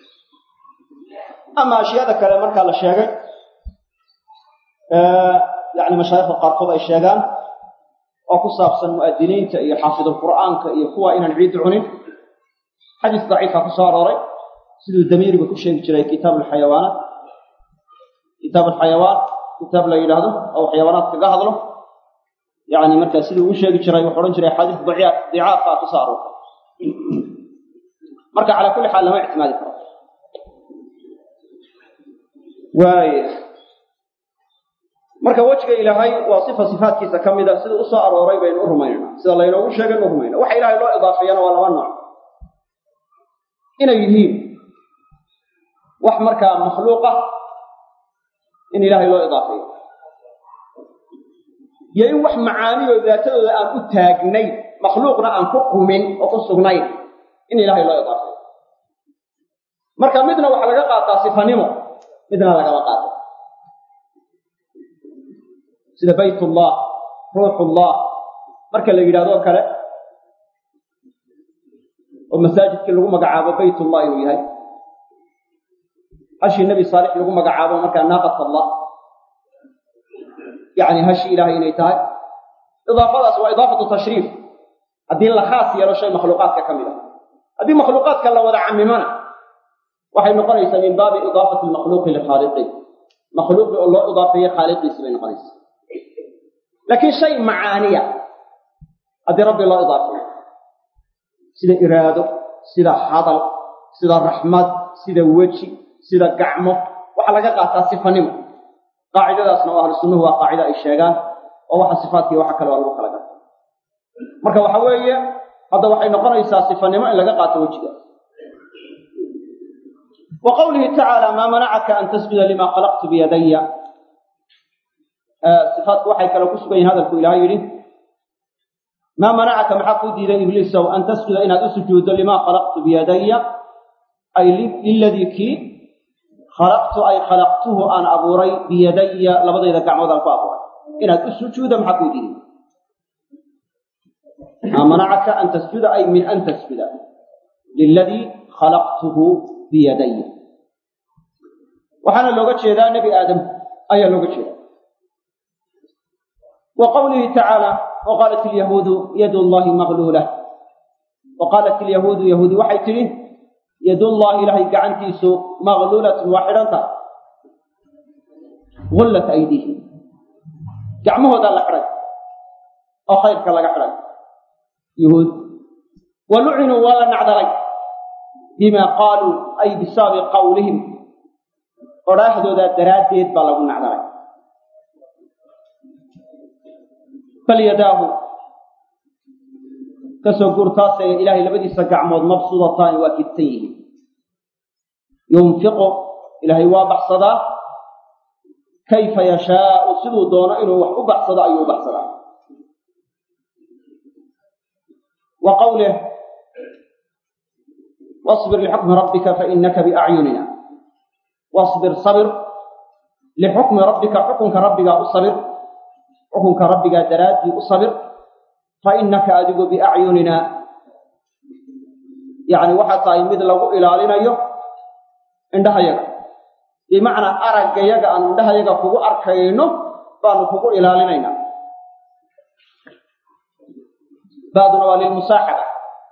ama ashyaada kale markaa la sheegay yacni mashaayikda qaarkood ay sheegaan oo ku saabsan mu'adiniinta iyo xaafidulqur'aanka iyo kuwa inaan ciiddu cunin xadiis daciifa ku soo arooray siduu damiiriga ku sheegi jiray kitaab alxayawaanaat kitaab alxayawaan kitaab la yidhaahdo oo xayawaanaad kaga hadlo yacni markaa siduu u sheegi jiray wuxuu odhan jiray axaadiis dicaafa ku soo aroortay marka calaa kulli xaal lama ictimaadi karo waaya marka wejiga ilaahay waa sifa sifaadkiisa ka mida siduu u soo arooray baynu u rumaynayna sida laynoogu sheegay nu rumayna waxa ilaahay loo idaafeeyana waa laba nooc inay yihiin wax markaa makhluuqa in ilaahay loo idaafeeyo iyo in wax macaaniyo daatadooda aan u taagnayn makhluuqna aan ku qumin oo ku sugnayn in ilaahay loo idaafeeyo marka midna waxaa laga qaataa sifanimo midna lagama qaato sida baytullah ruuxullah marka la yidhahdo kale oo masaajidkii lagu magacaabo baytullah inuu yahay hashii nebi saalix lagu magacaabo markaa naaqat allah yacni hashi ilaahay inay tahay idaafadaas waa idaafatu tashriif haddii la khaas yeelo shay makhluuqaadka ka mid a haddii makhluuqaadka la wada camimana waxay noqonaysaa min baabi idaafati lmakhluuqi likhaaliqi makhluuqi oo loo idaafeeye khaaliqiisi bay noqonaysaa laakiin shay macaaniya haddii rabbi loo idaafeeyo sida iraado sida hadal sida raxmad sida weji sida gacmo waxaa laga qaataa sifanimo qaacidadaasna oo ahlu sunnuhu waa qaacida ay sheegaan oo waxa sifaadkii waxa kale waa lagu kala garta marka waxa weeye hadda waxay noqonaysaa sifanimo in laga qaato wejiga wa qawlihi tacaala maa manacaka an tasjuda lima khalaqtu biyadaya sifaadku waxay kale ku sugan yihin hadalku ilahay yidhi maa manacaka maxaa kuu diiday ibliisow an tasjuda inaad u sujuuddo limaa khalaqtu biyadaya ay liladii kii khalaqtu ay khalaqtuhu aan abuuray biyadaya labadayda gacmood aan ku abuuray inaad u sujuudo maxaa kuu diiday maa manacaka an tasjuda ay min an tasjuda liladii khalaqtuhu biyadaya waxaana looga jeedaa nebi aadam ayaa looga jeeda wa qawlihi tacaala waqaalat ilyahuudu yadu llahi magluulah waqaalat ilyahuudu yahuudi waxay tidhi yadullahi ilaahay gacantiisu magluulatun waa xidhan tahay gullat aydiihim gacmahoodaa la xidhay oo khayrka laga xidhay yuhuud wa lucinuu waa la nacdalay bima qaaluu ay bisababi qawlihim odhaahdoodaa daraaddeed baa lagu nacdalay bal yadaahu kasoo guurtaasee ilaahay labadiisa gacmood mabsuudataani waa kidsan yihiin yunfiqu ilaahay waa baxsadaa kayfa yashaau siduu doono inuu wax u baxsado ayuu u baxsadaa wa qawlih wasbir lixukmi rabbika fainaka biacyunina wasbir sabir lixukmi rabbika xukunka rabbigaa u sabir xukunka rabbigaa daraaddii u sabir fainaka adigu biacyunina yacni waxaa tahay mid lagu ilaalinayo indhahayaga bimacnaa araggayaga aan indhahayaga kugu arkayno baanu kugu ilaalinaynaa baaduna waa lilmusaaxaba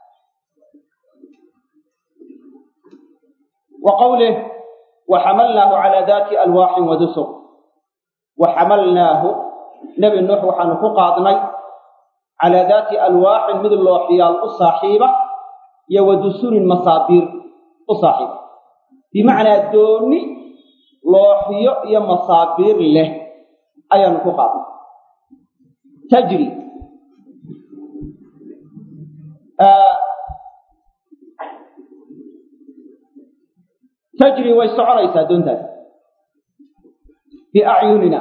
wa qawlih waxamalnaahu calaa daati alwaaxin wa dusur waxamalnaahu nebi nuux waxaanu ku qaadnay calaa daati alwaaxin mid looxiyaal u saaxiiba iyo wa dusurin masaabiir u saaxiiba bimacnaa dooni looxiyo iyo masaabiir leh ayaanu ku qaadnay tajri tajri way soconaysaa doontaas biacyunina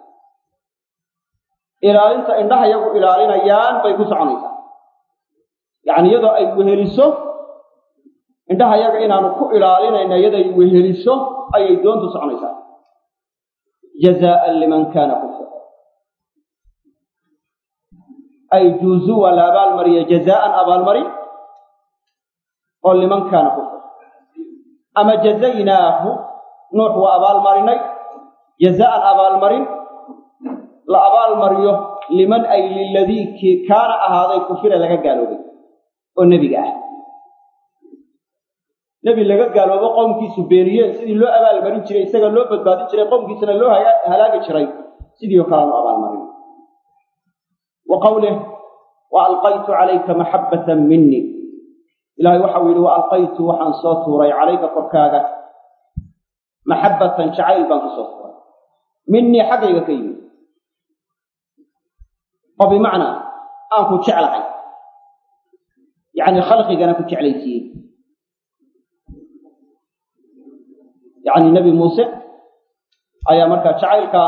ilaalinta indhaha yagu ilaalinayaan bay ku soconaysaa yacni iyadoo ay weheliso indhaha yaga inaanu ku ilaalinayna iyadoo ay weheliso ayay doontu soconaysaa jazaa'an liman kaana kufra ay juuzu waa la abaalmariya jazaa'an abaalmarin oo liman kaana kufra ama jazaynaahu nuux waa abaalmarinay jazaa'an abaalmarin la abaalmariyo liman ay liladii kii kaana ahaaday kufira laga gaaloobay oo nebiga ah nebi laga gaaloobo qowmkiisu beeniyeen sidii loo abaalmarin jiray isaga loo badbaadin jiray qowmkiisana loo halaagi jiray sidii oo kaleanu abaalmarin wa qawlih wa alqaytu calayka maxabbatan minii ilaahay waxau yidhi wa alqaytu waxaan soo tuuray calayka korkaaga maxabbatan jacayl baan ku soo tuuray minii xaggayga ka yimid oo bimacnaa aan ku jeclahay yacni khalqigana ku jeclaysiiyey yacni nebi muuse ayaa markaa jacaylkaa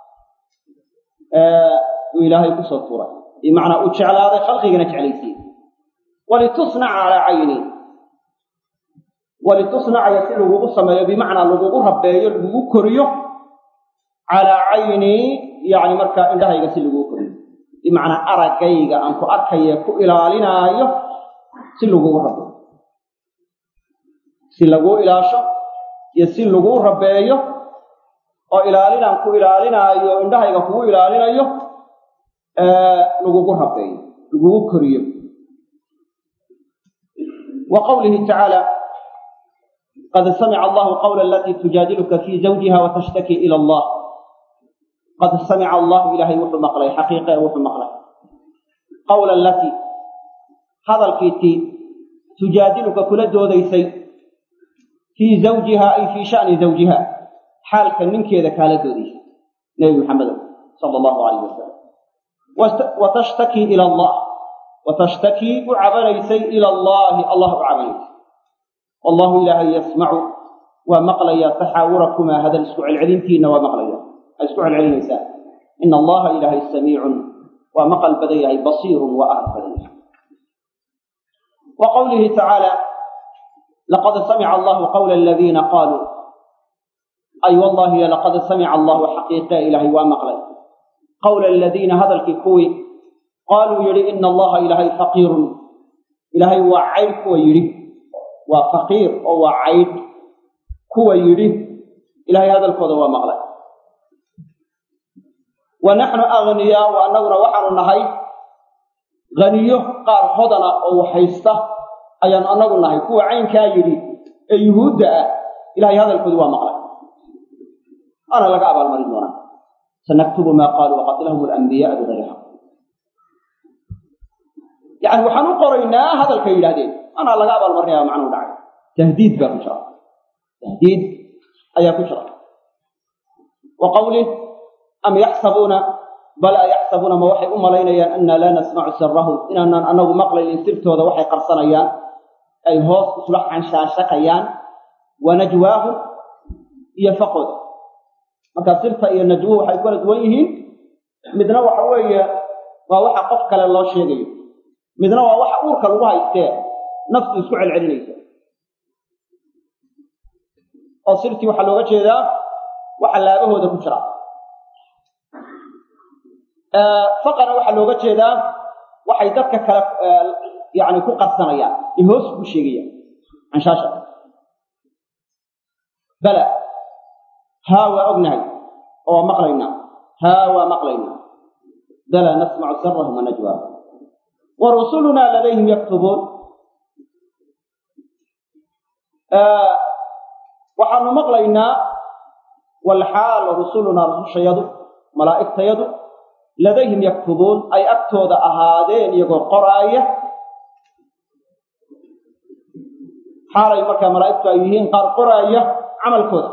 uu ilaahay ku soo tuuray bimacnaa uu jeclaaday khalqigana jeclaysiiyey walitusnaca calaa cayni walitusnaca si lagugu sameeyo bimacnaa lagugu rabeeyo lagugu koriyo calaa caynii yacni markaa indhahayga si lagugu koriyo bimacnaa araggayga aan ku arkaye ku ilaalinaayo si lagugu rabeeyo si laguu ilaasho iyo si laguu rabeeyo oo ilaalinaan ku ilaalinaayo indhahayga kugu ilaalinayo lagugu rabeeyo lagugu koriyo wa qawlihi tacaala qad samica allahu qawla alatii tujaadiluka fii zawjiha watashtaki ila allah qad samica allahu ilaahay wuxuu maqlay xaqiiqe wuxuu maqlay qawla alatii hadalkiitii tujaadiluka kula doodaysay fii zawjiha ay fii sha'ni zawjiha xaalka ninkeeda kaala doodaysay nebi maxamedo sala allahu alayh wasalam watashtaki ila allah watashtaki u cabanaysay ila allahi allah u cabanaysay wallahu ilaahay yasmacu waa maqlayaa taxaawurakumaa hadal isku celcelintiinna waa maqlaya a isku celcelinaysaa ina allaha ilaahay samiicun waa maqal badan yahay basiirun waa arag badan yahay wa qawlihi tacaala laqad samica allahu qawla aladiina qaaluu ay wallahi laqad samica allahu xaqiiqe ilaahay waa maqlay qawla aladiina hadalkii kuwii qaaluu yidhi ina allaha ilaahay faqiirun ilaahay waa caydh kuwa yidhi waa faqiir oo waa caydh kuwa yidhi ilaahay hadalkooda waa maqlay wa naxnu agniyaa wa annaguna waxaanu nahay haniyo qaar hodana oo waxhaysta ayaanu annagu nahay kuwa caynkaa yidhi ee yuhuudda ah ilaahay hadalkooda waa maqlay أنا لك أبا المريض ونا سنكتب ما قالوا وقتلهم الأنبياء بغير حق يعني وحنو قرينا هذا الكيلادين أنا لك أبا المريض معنى دعي تهديد بكشرة تهديد أي كشرة وقوله أم يحسبون بل يحسبون ما وحي أم لينا أن لا نسمع سرهم إن أنه مقل الانسرت هذا وحي قرصنيان أي هوس أصلح عن شاشقيان ونجواهم يفقد marka sirta iyo najwo waxay kala duwan yihiin midna waxa weeye waa waxa qof kale loo sheegayo midna waa waxa uurka lagu haystee naftu isku celcelinaysa oo sirti waxa looga jeedaa waxa laabahooda ku jira ee faqara waxa looga jeedaa waxay dadka kale yaani ku qarsanayaan in hoos ku sheegayaan anshaasha bala ها وأغنى أو مقلنا ها ومقلنا بلى نسمع سرهم ونجواهم ورسلنا لديهم يكتبون آه وحن مقلنا والحال رسلنا رسول يد ملائكة يد لديهم يكتبون أي أكتب أهادين يقول قرآية حال يمكن ملائكة أيهين قال قرآية عمل كذا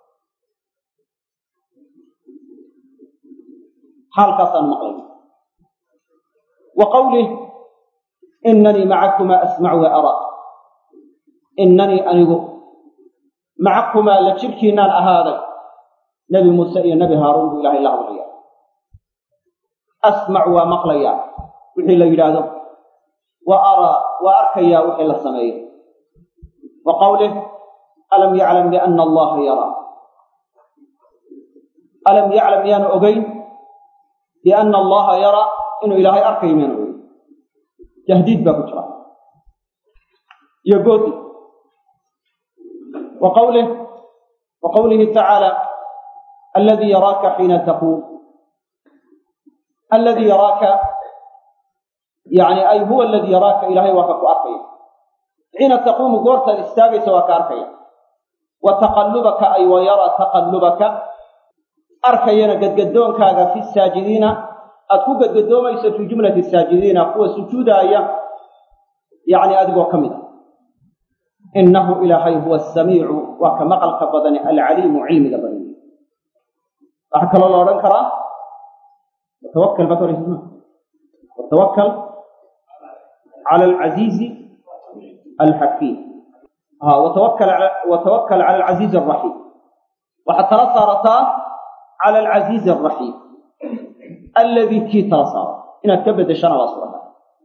حال كسان مقلنا وقوله إنني معكما أسمع وأرى إنني أنيق معكما لتشركينا أهذا نبي موسى نبي هارون إله إلا الله أسمع ومقليا وحي ليلاده وأرى وأركيا وحي السماء وقوله ألم يعلم بأن الله يرى ألم يعلم يا أبي بأن الله يرى إنه إلهي أركي منه تهديد بكترة يقول وقوله وقوله تعالى الذي يراك حين تقوم الذي يراك يعني أي هو الذي يراك إلهي وفق أركي حين تقوم قرت الاستاغي سواك أركي وتقلبك أي ويرى تقلبك أركينا قد قدون كذا في الساجدين أتكو قد قدوم يصير في جملة الساجدين هو سجود آية يعني أدقوا كمدا إنه إلهي هو السميع وكما قال قبضني العليم علم قبضني أحكى الله رنكرا وتوكل بطر اسمه وتوكل على العزيز الحكيم ها وتوكل على وتوكل على العزيز الرحيم وحتى صارتا على العزيز الرحيم الذي كيتا صار إن كبد شنو أصلها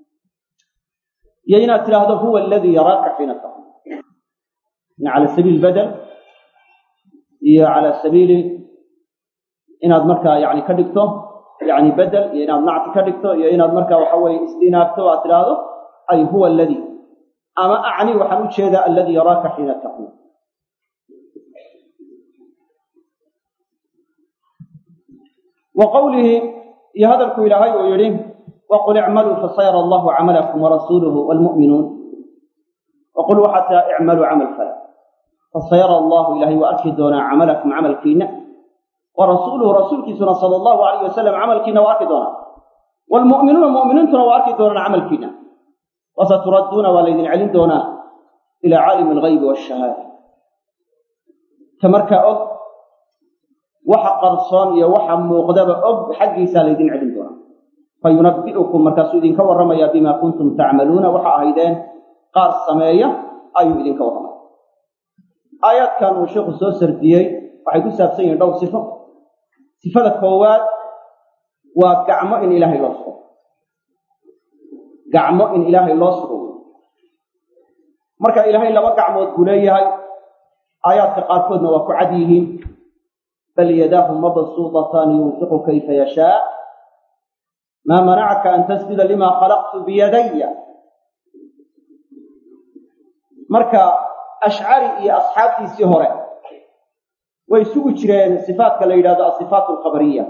يينا هذا هو الذي يراك حين تقوم على سبيل البدل هي على سبيل إن أدمرك يعني كدكتو يعني بدل إن أدمعت كدكتو إن أدمرك وحوي استيناكتو هذا أي هو الذي أما أعني وحنوش هذا الذي يراك حين تقوم وقوله يهدرك إلى هاي ويريه وقل اعملوا فسيرى الله عملكم ورسوله والمؤمنون وقلوا حتى اعملوا عمل فلا فسيرى الله إلهي وأكدنا عملكم عمل كينا ورسوله رسولك صلى الله عليه وسلم عمل كينا وأكدنا والمؤمنون المؤمنون وأكدنا عمل كينا وستردون والذين علم دونا إلى عالم الغيب والشهادة تمرك أب وحق قرصان يا وحق مقدب أب حق سالدين علم دونا فينبئكم مركز إذن كورما بما كنتم تعملون وحق هيدان قار السماية أيو إذن كورما آيات كانوا الشيخ السوسر ديي وحيكون سابسين دو صفة صفة الكوات وقعماء إلهي الوصف قعماء إلهي الوصف مركز إلهي لما قعموا قوليه آيات قارفودنا وكعديهم بل يداه مبسوطتان ينفق كيف يشاء ما منعك أن تسجد لما خلقت بيدي مركا أشعري أصحابي سهرة ويسوق جرين صفات كالإرادة الصفات الخبرية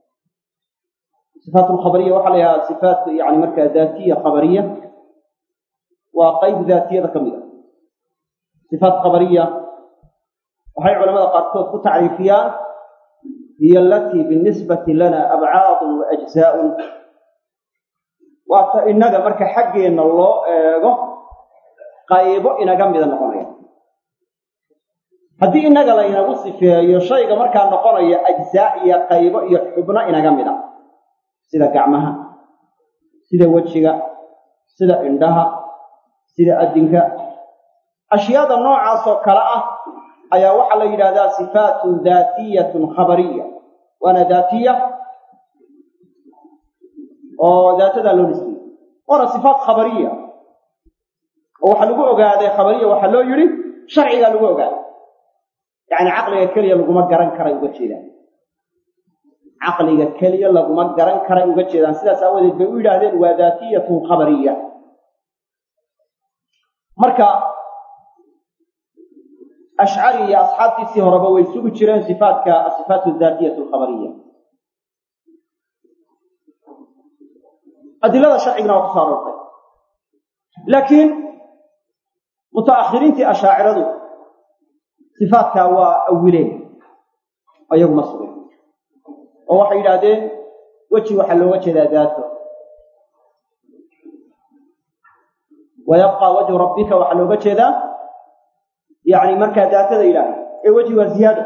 صفات الخبرية وحلها صفات يعني مركا ذاتية خبرية وقيد ذاتية كاملة صفات خبرية وهي علماء قد تعريفيان hiya alatii binisbati lana abcaadun wa ajzaa'un waata innaga marka xaggeenna loo eego qaybo inaga mida noqonaya haddii innaga laynagu sifeeyo shayga markaa noqonaya ajzaa iyo qaybo iyo xubno inaga mida sida gacmaha sida wejiga sida indhaha sida adinka ashyaada noocaas oo kale ah ayaa waxaa la yidhaahdaa sifaatun daatiyatun khabariya waana daatiya oo daatadaa loo nisbiyey waana sifaat khabariya oo waxaa lagu ogaaday khabariya waxaa loo yidhi sharcigaa lagu ogaaday yacni caqliga keliya laguma garan karay uga jeedaan caqliga keliya laguma garan karay uga jeedaan sidaas aawadeed bay u yidhaahdeen waa daatiyatun khabariya marka ashcari iyo asxaabtiisii horeba way sugi jireen sifaatka asifaat daatiyatu alkhabariya adilada sharcigana waa ku soo aroortay laakiin mutaakhiriintii ashaaciradu sifaatkaa waa awileen ayagu ma sugeen oo waxay yidhaahdeen weji waxaa looga jeedaa daato wa yabqaa wajhu rabbika waxaa looga jeedaa yacni markaa daatada ilaahay ee weji waa ziyaado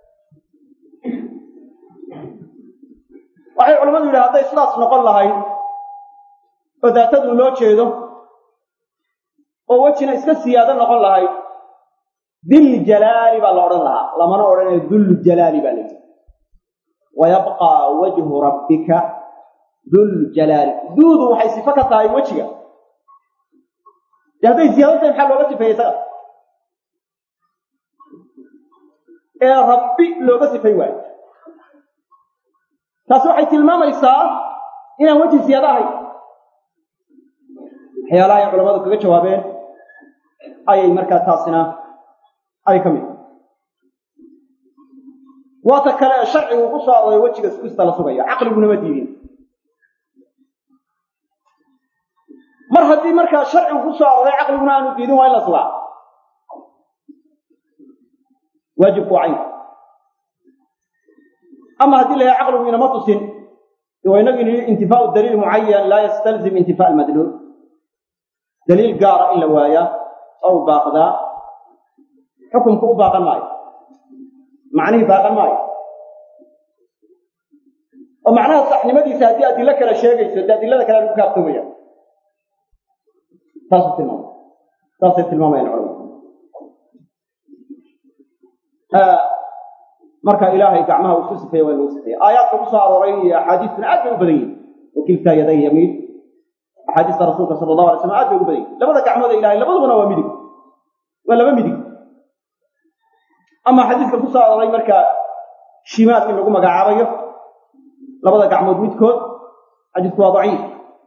waxay culamadu yidhaha hadday sidaas noqon lahayd oo daatadu loo jeedo oo wejina iska siyaado noqon lahayd diljalaali baa la odhan lahaa lamana odhanayo duljalaali baa la yidhi wa yabqaa wajhu rabbika duljalaali duudu waxay sifo ka tahay wejiga dee hadday ziyaado tahay maxaa looga sifeeyey isaga ee rabbi looga sifay waayo taasi waxay tilmaamaysaa inaan weji siyaado ahayn waxyaalaha ay culamadu kaga jawaabeen ayay markaa taasina ay ka mid waata kale ee sharcigu ku soo arooray wejiga sugista la sugayo caqliguna ma diidin mar haddii markaa sharcigu ku soo arooray caqliguna aanu diidin waa in la sugaa waajibku waa cayn ama haddii la yahay caqligu inama tusin waa inagii nihi intifaau daliil mucayan laa yastalzim intifaa almadluul daliil gaara in la waayaa oo u baaqdaa xukumku u baaqan maayo macnihii baaqan maayo oo macnaha saxnimadiisa haddii adilo kale sheegayso dee adilada kale lagu kaaftoomaya taasuu tilmaamay saasay tilmaamayaan culamadu marka ilaahay gacmaha uu ku sifeeye waa lagu sifeeye aayaadka ku soo arooray iyo axaadiistuna aad bay u badan yihin wakiltaa yaday yamiin axaadiista rasuulka sala allahu alay slam aad bay ugu badan yihin labada gacmood ee ilahay labadubana waa midig waa laba midig ama xadiiska ku soo arooray marka shimaal in lagu magacaabayo labada gacmood midkood xadiisku waa daciif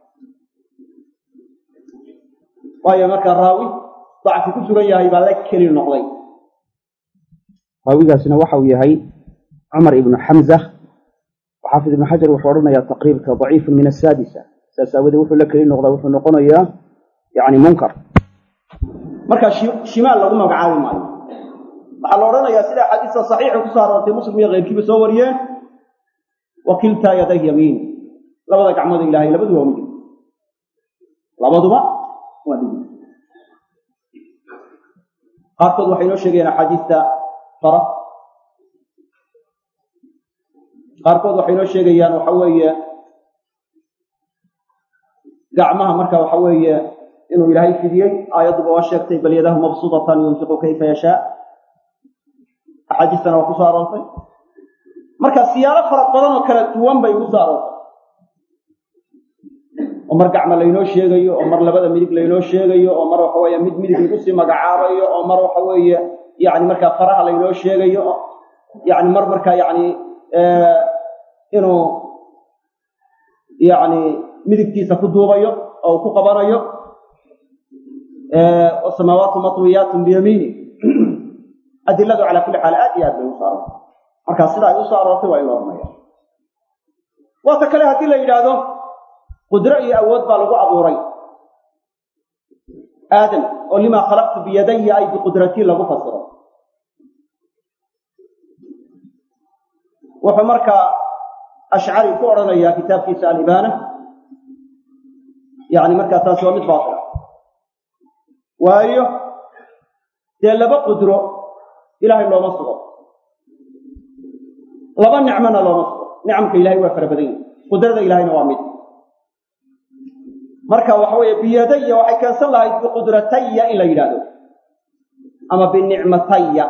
waayo marka raawi dacfi ku sugan yahay baa la keli noqday raawigaasina waxa uu yahay cumar ibnu xamza xaafid ibnu xajar wuxuu odhanayaa taqriibka daciifun min asaadisa saas aawadee wuxuu la keli noqdaa wuxuu noqonayaa yani munkar marka shimaal lagu magacaabi maayo waxaa la odhanayaa sida axaadiista saxiixa ku soo aroortay muslim iyo keyrkiiba soo wariyeen wakiltaa yaday yamiin labada gacmood ilaahay labaduba waa midig labaduba waa midig qaarkood waxay noo sheegayaan axaadiista fara qaarkood waxay noo sheegayaan waxa weeye gacmaha marka waxa weeye inuu ilaahay fidiyey aayadduba waa sheegtay bal yadahu mabsuudatan yunfiqu kayfa yashaa axaadiistana waa ku soo aroortay marka siyaalo fara badan oo kala duwan bay ugu soo aroortay oo mar gacmo laynoo sheegayo oo mar labada midig laynoo sheegayo oo mar waxa weeye mid midig lagu sii magacaabayo oo mar waxa weeye yani markaa faraha laynoo sheegayo yani mar markaa yani inuu yani midigtiisa ku duubayo oo ku qabanayo wasamaawaatu matwiyaatun biyamiini adiladu calaa kulli xaal aad iyo aad bay u soo aroortay markaa sida ay u soo aroortay waa in loo rumaya waata kale haddii la yidhaahdo qudro iyo awood baa lagu abuuray aadam oo limaa khalaqtu biyadaya ay biqudratii lagu fasiro wuxuu markaa ashcari ku odhanayaa kitaabkiisa alibaana yani markaa taasi waa mid baatila waayo dee laba qudro ilaahay looma sugo laba nicmona looma sugo nicamka ilahay waa fara badan yihi qudrada ilahayna waa mid marka waxa weeye biyadaya waxay keensan lahayd biqudrataya in la yidhaahdo ama binicmataya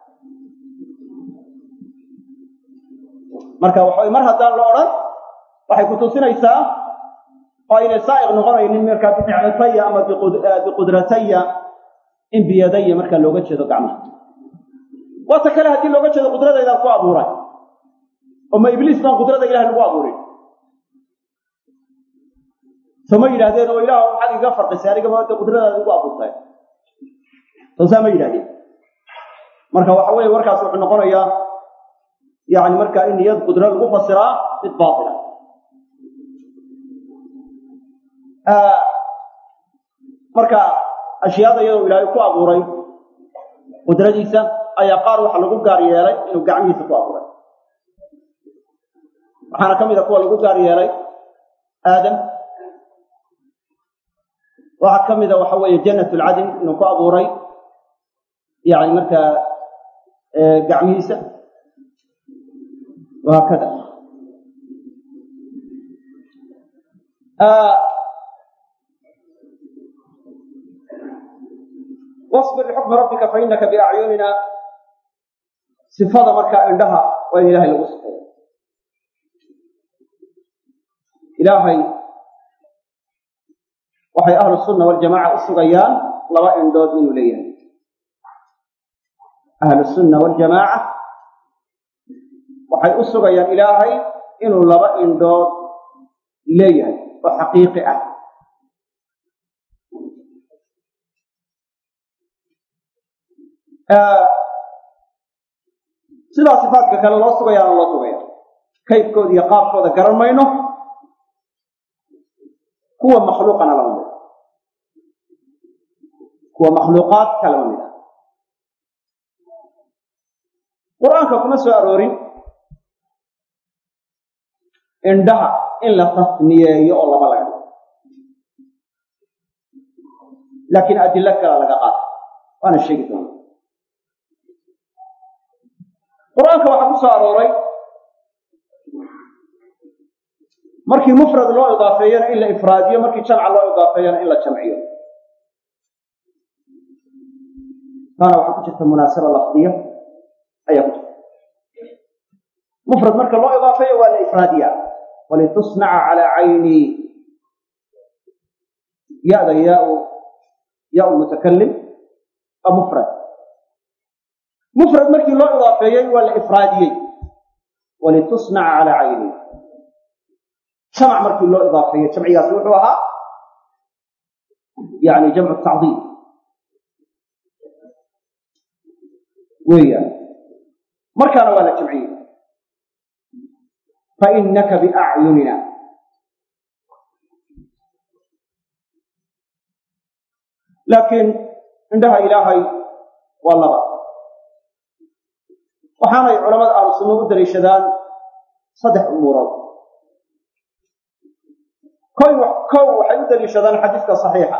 marka waxa mar haddaan la odhan waxay ku tusinaysaa oo aynay saa'iq noqonaynin markaa binicmataya ama biqudrataya in biyadaya markaa looga jeedo gacmaha waata kale haddii looga jeedo qudradaydaan ku abuuray oo ma ibliis baan qudrada ilahay lagu abuurin soma yidhahdeen oo ilaah waxaad iga farqisay aniga maanta qudradaada igu abuurtay soosaa ma yidhahdeen marka waxa weeye warkaas wuxuu noqonayaa yani markaa in niyad qudro lagu fasiraa mid baatila marka ashyaada iyadoo ilaahay ku abuuray qudradiisa ayaa qaar waxa lagu gaar yeelay inuu gacmihiisa ku abuuray waxaana ka mid a kuwa lagu gaar yeelay aadam waxaa ka mida waxa weeye jannat lcadn inuu ku abuuray yani markaa gacmihiisa wahaakada wasbir lixukmi rabbika fainaka biacyunina sifada markaa indhaha waa in ilahay lagu sifeeyo ilaahay waxay ahlu sunna waljamaca u sugayaan laba indhood inuu leeyahay ahlu sunna waljamaaca waxay u sugayaan ilaahay inuu laba indhood leeyahay oo xaqiiqi ah sidaa sifaadka kale loo sugayaana loo sugaya kayfkooda iyo qaabkooda garan mayno kuwa makhluuqana lama mid kuwa makhluuqaadka lama mid ah qur-aanka kuma soo aroorin indhaha in la tasniyeeyo oo laba laga dhigo laakiin adilo kala laga qaado waana sheegi doona qur-aanka waxaa ku soo arooray markii mufrad loo idaafeeyana in la ifraadiyo markii jamca loo idaafeeyana in la jamciyo taana waxaa ku jirta munaasaba lafdiya ayaa ku jirta mufrad marka loo idaafeeyo waa la ifraadiya walitusnaca calaa cayni ya-da yaau yaa mutakalim waa mufrad mufrad markii loo idaafeeyey waa la ifraadiyey walitusnaca calaa cayni jamc markii loo idaafeeyey jamcigaasi wuxuu ahaa yani jamcu tacdiim weeyaan markaana waa la jamciyey fainaka biacyunina laakiin indhaha ilaahay waa laba waxaanay culamada ahlu sunna u daliishadaan saddex umuurood koy kow waxay u daliishadaan xadiiska saxiixa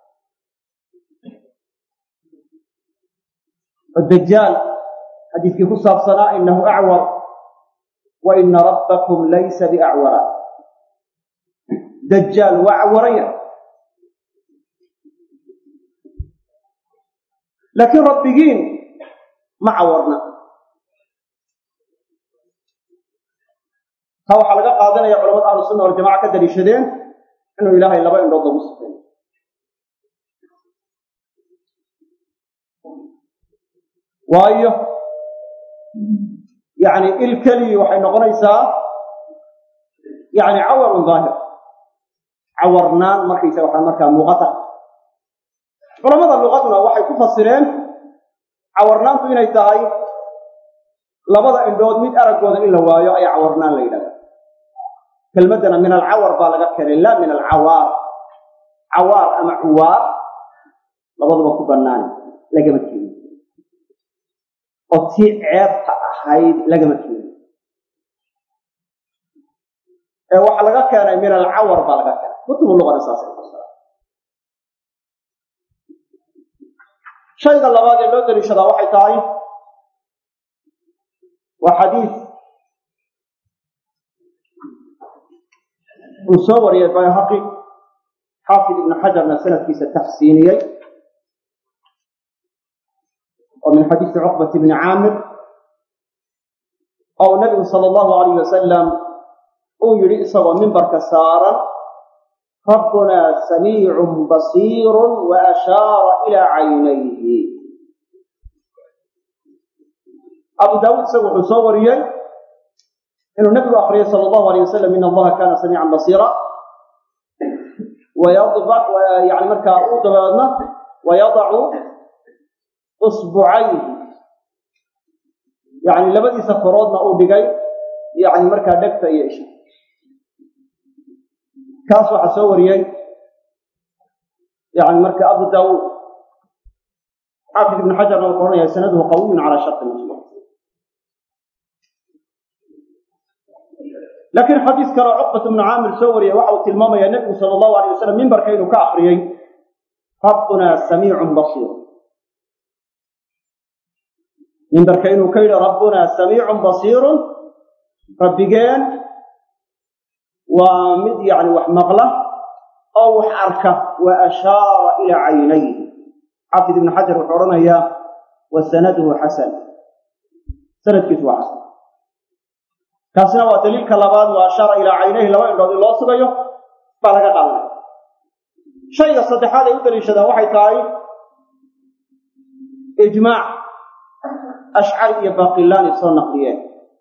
dajaal xadiiskii ku saabsanaa inahu acwar wa ina rabbakum laysa biacwara dajaal waa cawaraya laakiin rabbigiin ma cawarna taa waxaa laga qaadanaya culamada ahlu sunna waljamaca ka daliishadeen inuu ilaahay laba indhood lagu sifeeyo waayo yani il kelii waxay noqonaysaa yani cawarun daahir cawarnaan markaysa waxaa markaa muuqata culamada luqaduna waxay ku fasireen cawarnaantu inay tahay labada indhood mid araggooda in la waayo ayaa cawarnaan la yidhahda kelmaddana min alcawar baa laga keenay laa min alcawaar cawaar ama cuwaar labaduba ku bannaani lagama keenin oo tii ceebta ahayd lagama keenin ee waxa laga keenay min alcawar baa laga keenay kutubu luqada saasay fasiraan shayga labaad ee loo daliishadaa waxay tahay waa xadiis uu soo wariyay bayhaqi xaafid ibnu xajarna sanadkiisa taxsiiniyey oo min xadiisi cuqbati bni caamir oo nabigu sala allahu alayh wasalam uu yidhi isagoo mimbarka saaran rabbunaa samiicun basiirun wa ashaara ilaa caynayhi abu daawuud isagu wuxuu soo wariyey inuu nabigu akriyay sala allahu alayh wasalam in allaha kaana samiican basiira wayadba yani markaa uu dabeedna wayadacu usbucayhi yani labadiisa koroodna uu dhigay yani markaa dhegta iyo isha kaas waxaa soo wariyey yani marka abu daawuud xaafid ibnu xajarna wuxuu oranaya sanaduhu qawiyun calaa sharti muslim laakiin xadiis kaleo cuqbat ibnu caamir soo wariyey waxa uu tilmaamaya nebigu sala allahu alayh wasalam mimbarka inuu ka akriyey rabbunaa samiicun basiir mimbarka inuu ka yidhi rabbunaa samiicun basiirun rabbigeen waa mid yani wax maqla oo wax arka wa ashaara ilaa caynayhi xaafid ibnu xajar wuxuu odhanayaa wa sanaduhu xasan sanadkiisu waa xasan kaasina waa daliilka labaad wa ashaara ilaa caynayhi laba indhood in loo sugayo baa laga qaadanaya shayga saddexaad ay u daliishadaan waxay tahay ijmaac ashcari iyo baqilaani soo naqliyeen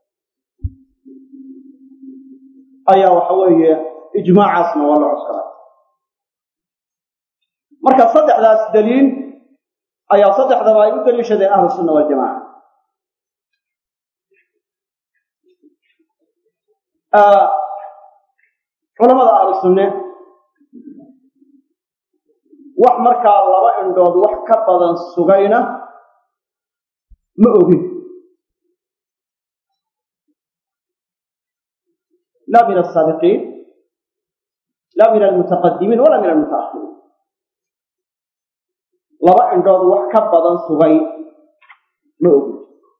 ayaa waxa weeye ijmaacaasna waa la cuskaday marka saddexdaas daliil ayaa saddexdaba ay u daliishadeen ahlu sunna waljamaca culamada ahlu sunne wax markaa laba indhood wax ka badan sugayna ma ogin laa min asaabiqiin laa min almutaqadimiin walaa min almutaakhiriin laba indhood wax ka badan sugay ma ogin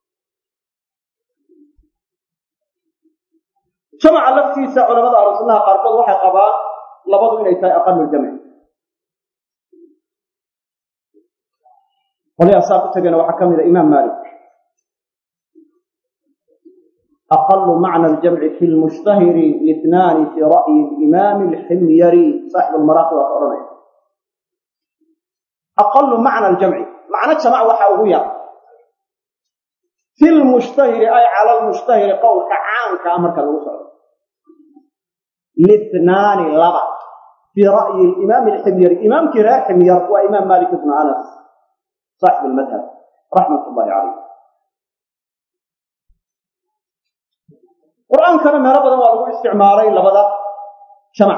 jamaca laftiisa culamada ahlu sunnaha qaarkood waxay qabaan labadu inay tahay aqalu ljamci qolyaha saa ku tegana waxaa ka mida imaam maalik aqalu macna aljamci fi lmushtahiri litnaani fi ra'yi limaami alximyari saaxib almaraaqi waa ka odhanaya aqalu macna aljamci macno jamac waxa ugu yar fi lmushtahiri ay cala lmushtahiri qowlka caamka a marka lagu socdo litnaani laba fii ra'yi limaami alximyari imaamkii reer ximyar waa imaam malik ibnu anas saaxib almadhab raxmat ullahi caleyh qur'aankana meelo badan waa lagu isticmaalay labada jamac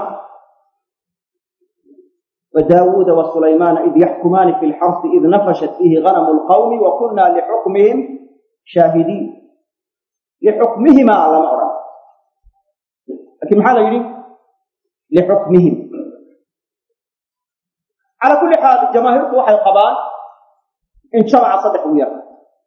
wadaawuuda wasulaymaana id yaxkumaani fi lxarsi id nafashat fiihi ganamu lqawmi wa kunna lixukmihim shaahidiin lixukmihimaa lama odhan lakiin maxaa la yidhi lixukmihim calaa kulli xaal jamaahiirtu waxay qabaan in jamaca saddex ugu yar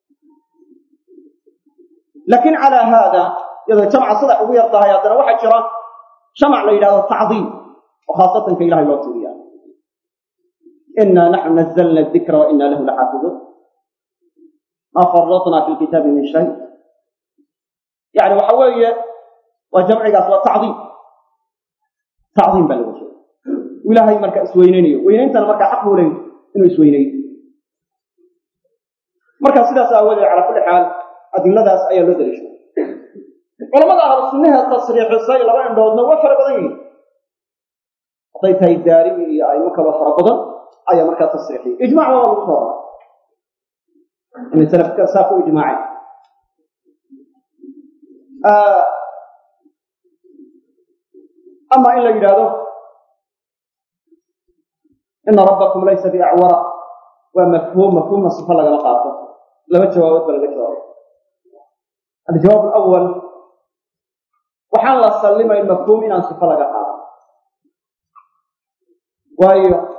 laakiin calaa haada iyadoo jamca saddex ugu yar tahay haddana waxaa jira jamac la yidhahdo tacdiim oo khaasatanka ilahay loo tiriya inaa naxnu nazalna adikra wa inaa lahu laxaafiduun maa faradnaa fi lkitaabi min shay yani waxa weeye waa jamcigaas waa tacdiim tacdiim baa laga sheegay ilaahay marka isweyneynayo weyneyntana markaa xaq buu leey inuu isweyneeyo marka sidaas aawadeed calaa kulli xaal adiladaas ayaa loo daliishay culamada ahlu sunnaha tasriixisay laba indhoodna waa fara badan yihiin hadday tahay daarimi iyo aymo kaba fara badan ayaa markaa tasriixiyay ijmac waa lagu soo raray inay salafka saa ku ijmaaceen ama in la yidhaahdo ina rabbakum laysa biacwara waa mafhuum mafhuumna sifa lagama qaato laba jawaabood ba laga jawaabay aljawaab alawal waxaan la sallimayn mafhuum inaan sifo laga qaado waayo